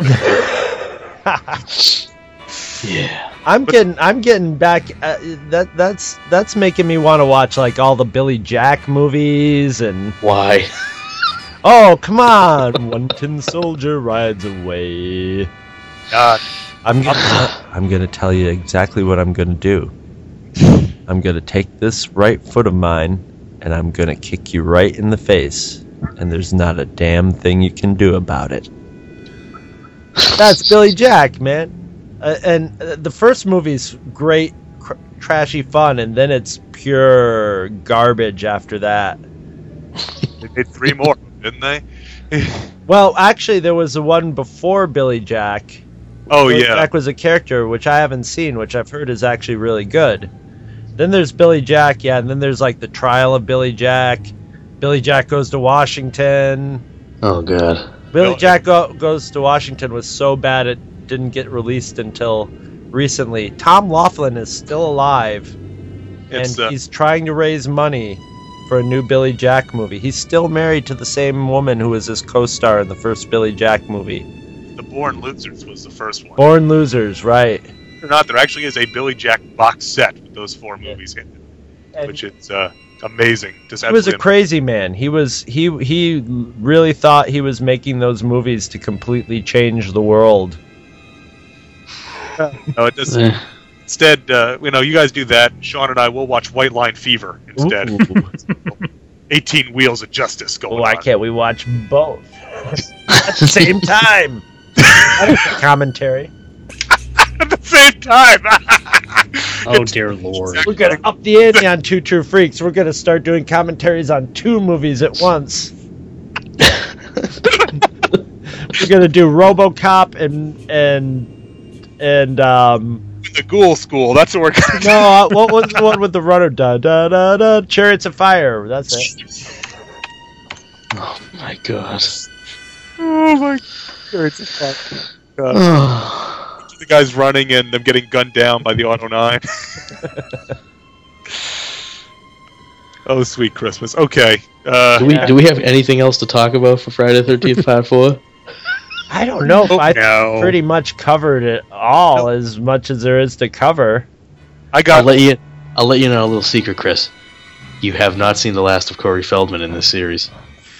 [SPEAKER 5] Yeah.
[SPEAKER 4] I'm getting, I'm getting back. Uh, that that's that's making me want to watch like all the Billy Jack movies and.
[SPEAKER 5] Why?
[SPEAKER 4] Oh come on! One tin soldier rides away.
[SPEAKER 7] God,
[SPEAKER 4] I'm gonna, I'm gonna tell you exactly what I'm gonna do. I'm going to take this right foot of mine, and I'm going to kick you right in the face, and there's not a damn thing you can do about it. That's Billy Jack, man. Uh, and uh, the first movie's great, cr- trashy fun, and then it's pure garbage after that.
[SPEAKER 7] They made three more, didn't they?
[SPEAKER 4] Well, actually, there was the one before Billy Jack.
[SPEAKER 7] Oh,
[SPEAKER 4] Billy
[SPEAKER 7] yeah.
[SPEAKER 4] Jack was a character, which I haven't seen, which I've heard is actually really good. Then there's Billy Jack, yeah, and then there's like the trial of Billy Jack. Billy Jack goes to Washington.
[SPEAKER 5] Oh, God.
[SPEAKER 4] Billy
[SPEAKER 7] No,
[SPEAKER 4] Jack go- goes to Washington was so bad it didn't get released until recently. Tom Laughlin is still alive,
[SPEAKER 7] It's,
[SPEAKER 4] and
[SPEAKER 7] uh,
[SPEAKER 4] he's trying to raise money for a new Billy Jack movie. He's still married to the same woman who was his co-star in the first Billy Jack movie.
[SPEAKER 7] The Born Losers was the first one.
[SPEAKER 4] Born Losers, right.
[SPEAKER 7] Believe it or not, there actually is a Billy Jack box set with those four movies in it,
[SPEAKER 4] And
[SPEAKER 7] which is uh, amazing. Just
[SPEAKER 4] he was a
[SPEAKER 7] absolutely
[SPEAKER 4] crazy man. He was he he really thought he was making those movies to completely change the world.
[SPEAKER 7] amazing. No, it doesn't.
[SPEAKER 5] Eh.
[SPEAKER 7] Instead, uh, you know, you guys do that. Sean and I will watch White Line Fever instead.
[SPEAKER 4] Ooh.
[SPEAKER 7] eighteen Wheels of Justice going
[SPEAKER 4] Why
[SPEAKER 7] on.
[SPEAKER 4] can't we watch both at the same time? Commentary.
[SPEAKER 7] At the same time.
[SPEAKER 6] Oh, dear Lord.
[SPEAKER 4] We're gonna up the ante on Two True Freaks. We're gonna start doing commentaries on two movies at once. We're gonna do RoboCop and and and um.
[SPEAKER 7] The Ghoul School. That's what we're going to
[SPEAKER 4] No, uh, what was the one with the runner? Da da da da. Chariots of Fire. That's it.
[SPEAKER 5] Oh, my God.
[SPEAKER 7] Oh my God. God. The guy's running and them getting gunned down by the Auto nine. Oh, sweet Christmas. Okay. Uh,
[SPEAKER 5] Do we do we have anything else to talk about for Friday the thirteenth Part four?
[SPEAKER 4] I don't know.
[SPEAKER 7] Oh,
[SPEAKER 4] I
[SPEAKER 7] no.
[SPEAKER 4] pretty much covered it all as much as there is to cover.
[SPEAKER 7] I
[SPEAKER 5] I'll
[SPEAKER 7] got
[SPEAKER 5] let you I'll let you know a little secret, Chris. You have not seen the last of Corey Feldman in this series.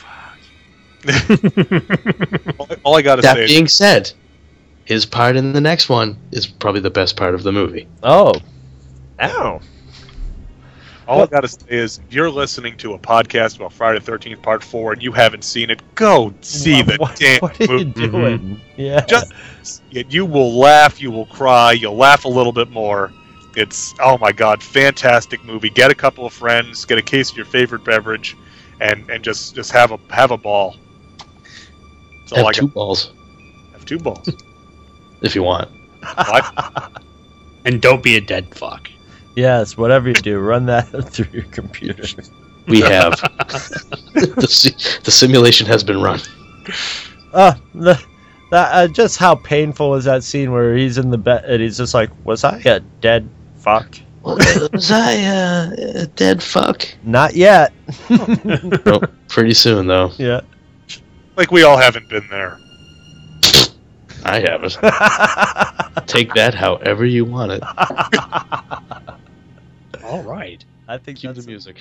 [SPEAKER 7] all, all I got to
[SPEAKER 5] That
[SPEAKER 7] say.
[SPEAKER 5] being said, his part in the next one is probably the best part of the movie.
[SPEAKER 4] Oh. Ow.
[SPEAKER 7] All I got to say is, if you're listening to a podcast about Friday the thirteenth Part four and you haven't seen it, go see the
[SPEAKER 4] what,
[SPEAKER 7] damn
[SPEAKER 4] what are you
[SPEAKER 7] movie.
[SPEAKER 4] doing? Yeah.
[SPEAKER 7] Just, you will laugh, you will cry, you'll laugh a little bit more. It's, oh my God, fantastic movie. Get a couple of friends, get a case of your favorite beverage, and, and just, just have a have a ball. That's all
[SPEAKER 5] Have
[SPEAKER 7] I
[SPEAKER 5] two
[SPEAKER 7] got.
[SPEAKER 5] balls
[SPEAKER 7] Have two balls.
[SPEAKER 5] if you want.
[SPEAKER 7] I-
[SPEAKER 6] And don't be a dead fuck.
[SPEAKER 4] Yes, whatever you do, run that through your computer.
[SPEAKER 5] We have. the, si- the simulation has been run.
[SPEAKER 4] Uh, the, that, uh, just how painful is that scene where he's in the bed and he's just like, was I a dead fuck?
[SPEAKER 5] Was I uh, a dead fuck?
[SPEAKER 4] Not yet.
[SPEAKER 5] Nope. Pretty soon, though.
[SPEAKER 4] Yeah.
[SPEAKER 7] like we all haven't been there.
[SPEAKER 5] I haven't. Take that however you want it.
[SPEAKER 6] All right.
[SPEAKER 4] I think
[SPEAKER 5] Cue
[SPEAKER 4] that's
[SPEAKER 5] the music.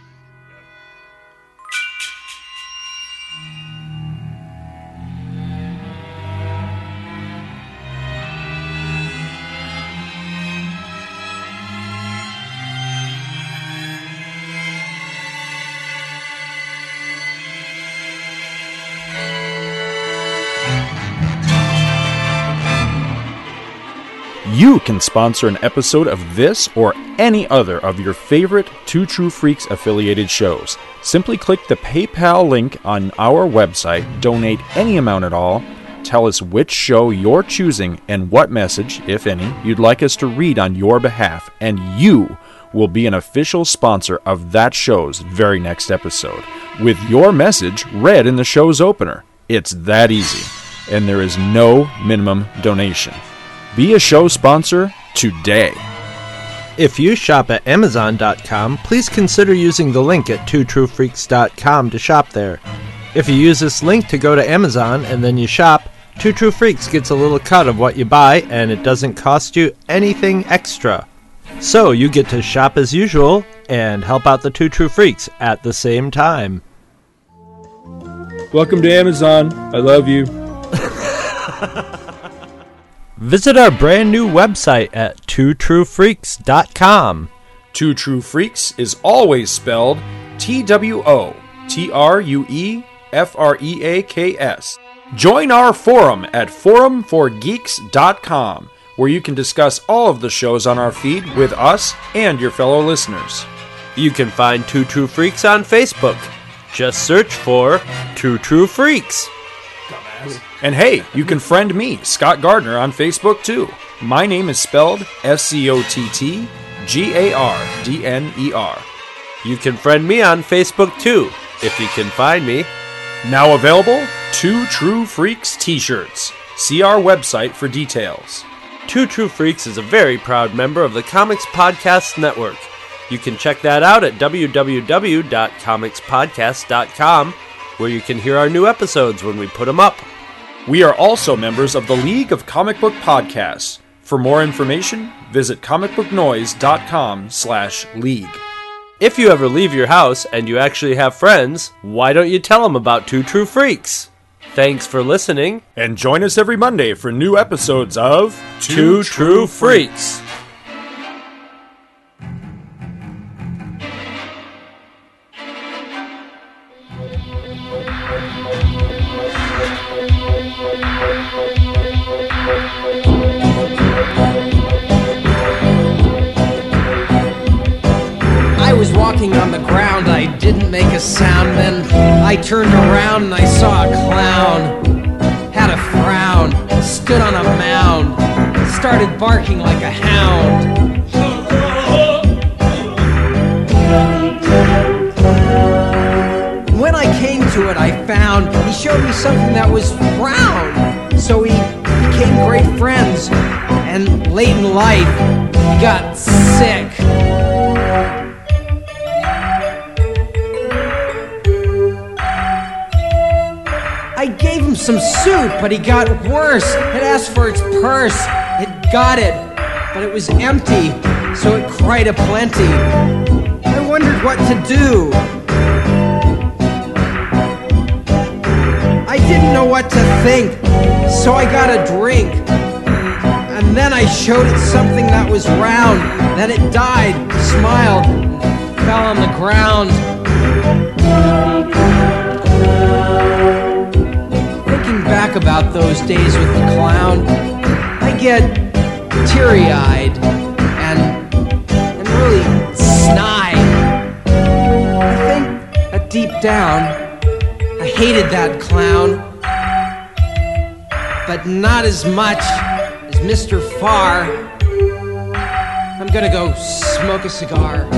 [SPEAKER 9] You can sponsor an episode of this or any other of your favorite Two True Freaks affiliated shows. Simply click the PayPal link on our website, donate any amount at all, tell us which show you're choosing and what message, if any, you'd like us to read on your behalf, and you will be an official sponsor of that show's very next episode, with your message read in the show's opener. It's that easy, and there is no minimum donation. Be a show sponsor today.
[SPEAKER 4] If you shop at Amazon dot com, please consider using the link at two true freaks dot com to shop there. If you use this link to go to Amazon and then you shop, Two True Freaks gets a little cut of what you buy, and it doesn't cost you anything extra. So you get to shop as usual and help out the Two True Freaks at the same time.
[SPEAKER 10] Welcome to Amazon. I love you.
[SPEAKER 4] Visit our brand new website at two true freaks dot com.
[SPEAKER 9] Two True Freaks is always spelled T W O T R U E F R E A K S. Join our forum at forum for geeks dot com, where you can discuss all of the shows on our feed with us and your fellow listeners.
[SPEAKER 4] You can find Two True Freaks on Facebook. Just search for Two True Freaks.
[SPEAKER 9] And hey, you can friend me, Scott Gardner, on Facebook too. My name is spelled S C O T T G A R D N E R.
[SPEAKER 4] You can friend me on Facebook too, if you can find me.
[SPEAKER 9] Now available, Two True Freaks t-shirts. See our website for details.
[SPEAKER 4] Two True Freaks is a very proud member of the Comics Podcast Network. You can check that out at w w w dot comics podcast dot com, where you can hear our new episodes when we put them up.
[SPEAKER 9] We are also members of the League of Comic Book Podcasts. For more information, visit comic book noise dot com slash league.
[SPEAKER 4] If you ever leave your house and you actually have friends, why don't you tell them about Two True Freaks? Thanks for listening.
[SPEAKER 9] And join us every Monday for new episodes of
[SPEAKER 4] Two True Freaks.
[SPEAKER 11] I was walking on the ground, I didn't make a sound. Then I turned around and I saw a clown. Had a frown, stood on a mound, started barking like a hound. When I came to it, I found he showed me something that was brown. So we became great friends, and late in life, he got sick. I gave him some soup, but he got worse. It asked for its purse. It got it, but it was empty, so it cried aplenty. I wondered what to do. I didn't know what to think, so I got a drink. And then I showed it something that was round. Then it died, smiled, and fell on the ground. Back about those days with the clown, I get teary-eyed and and really snide. I think that deep down, I hated that clown, but not as much as Mister Farr. I'm gonna go smoke a cigar.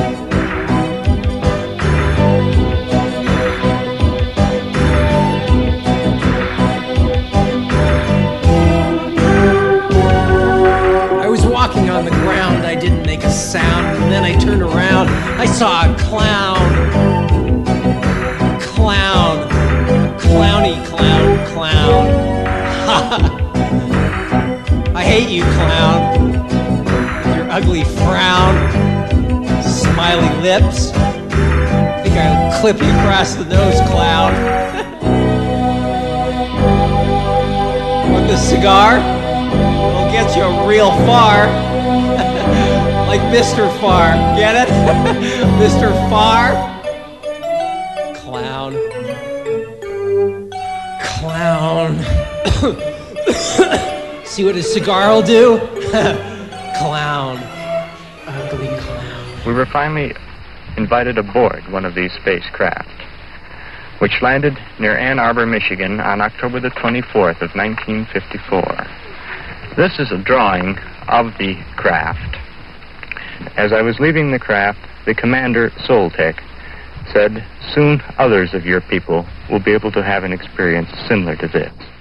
[SPEAKER 11] Walking on the ground, I didn't make a sound, and then I turned around, I saw a clown. Clown. Clowny clown, clown. I hate you, clown. With your ugly frown, smiley lips. I think I'll clip you across the nose, clown. Want this cigar? Will get you real far. Like Mister Farr. Get it? Mister Farr? Clown. Clown. See what a cigar will do? Clown. Ugly clown.
[SPEAKER 12] We were finally invited aboard one of these spacecraft, which landed near Ann Arbor, Michigan on October the twenty-fourth of nineteen fifty-four. This is a drawing of the craft. As I was leaving the craft, the commander, Soltec, said, "Soon others of your people will be able to have an experience similar to this."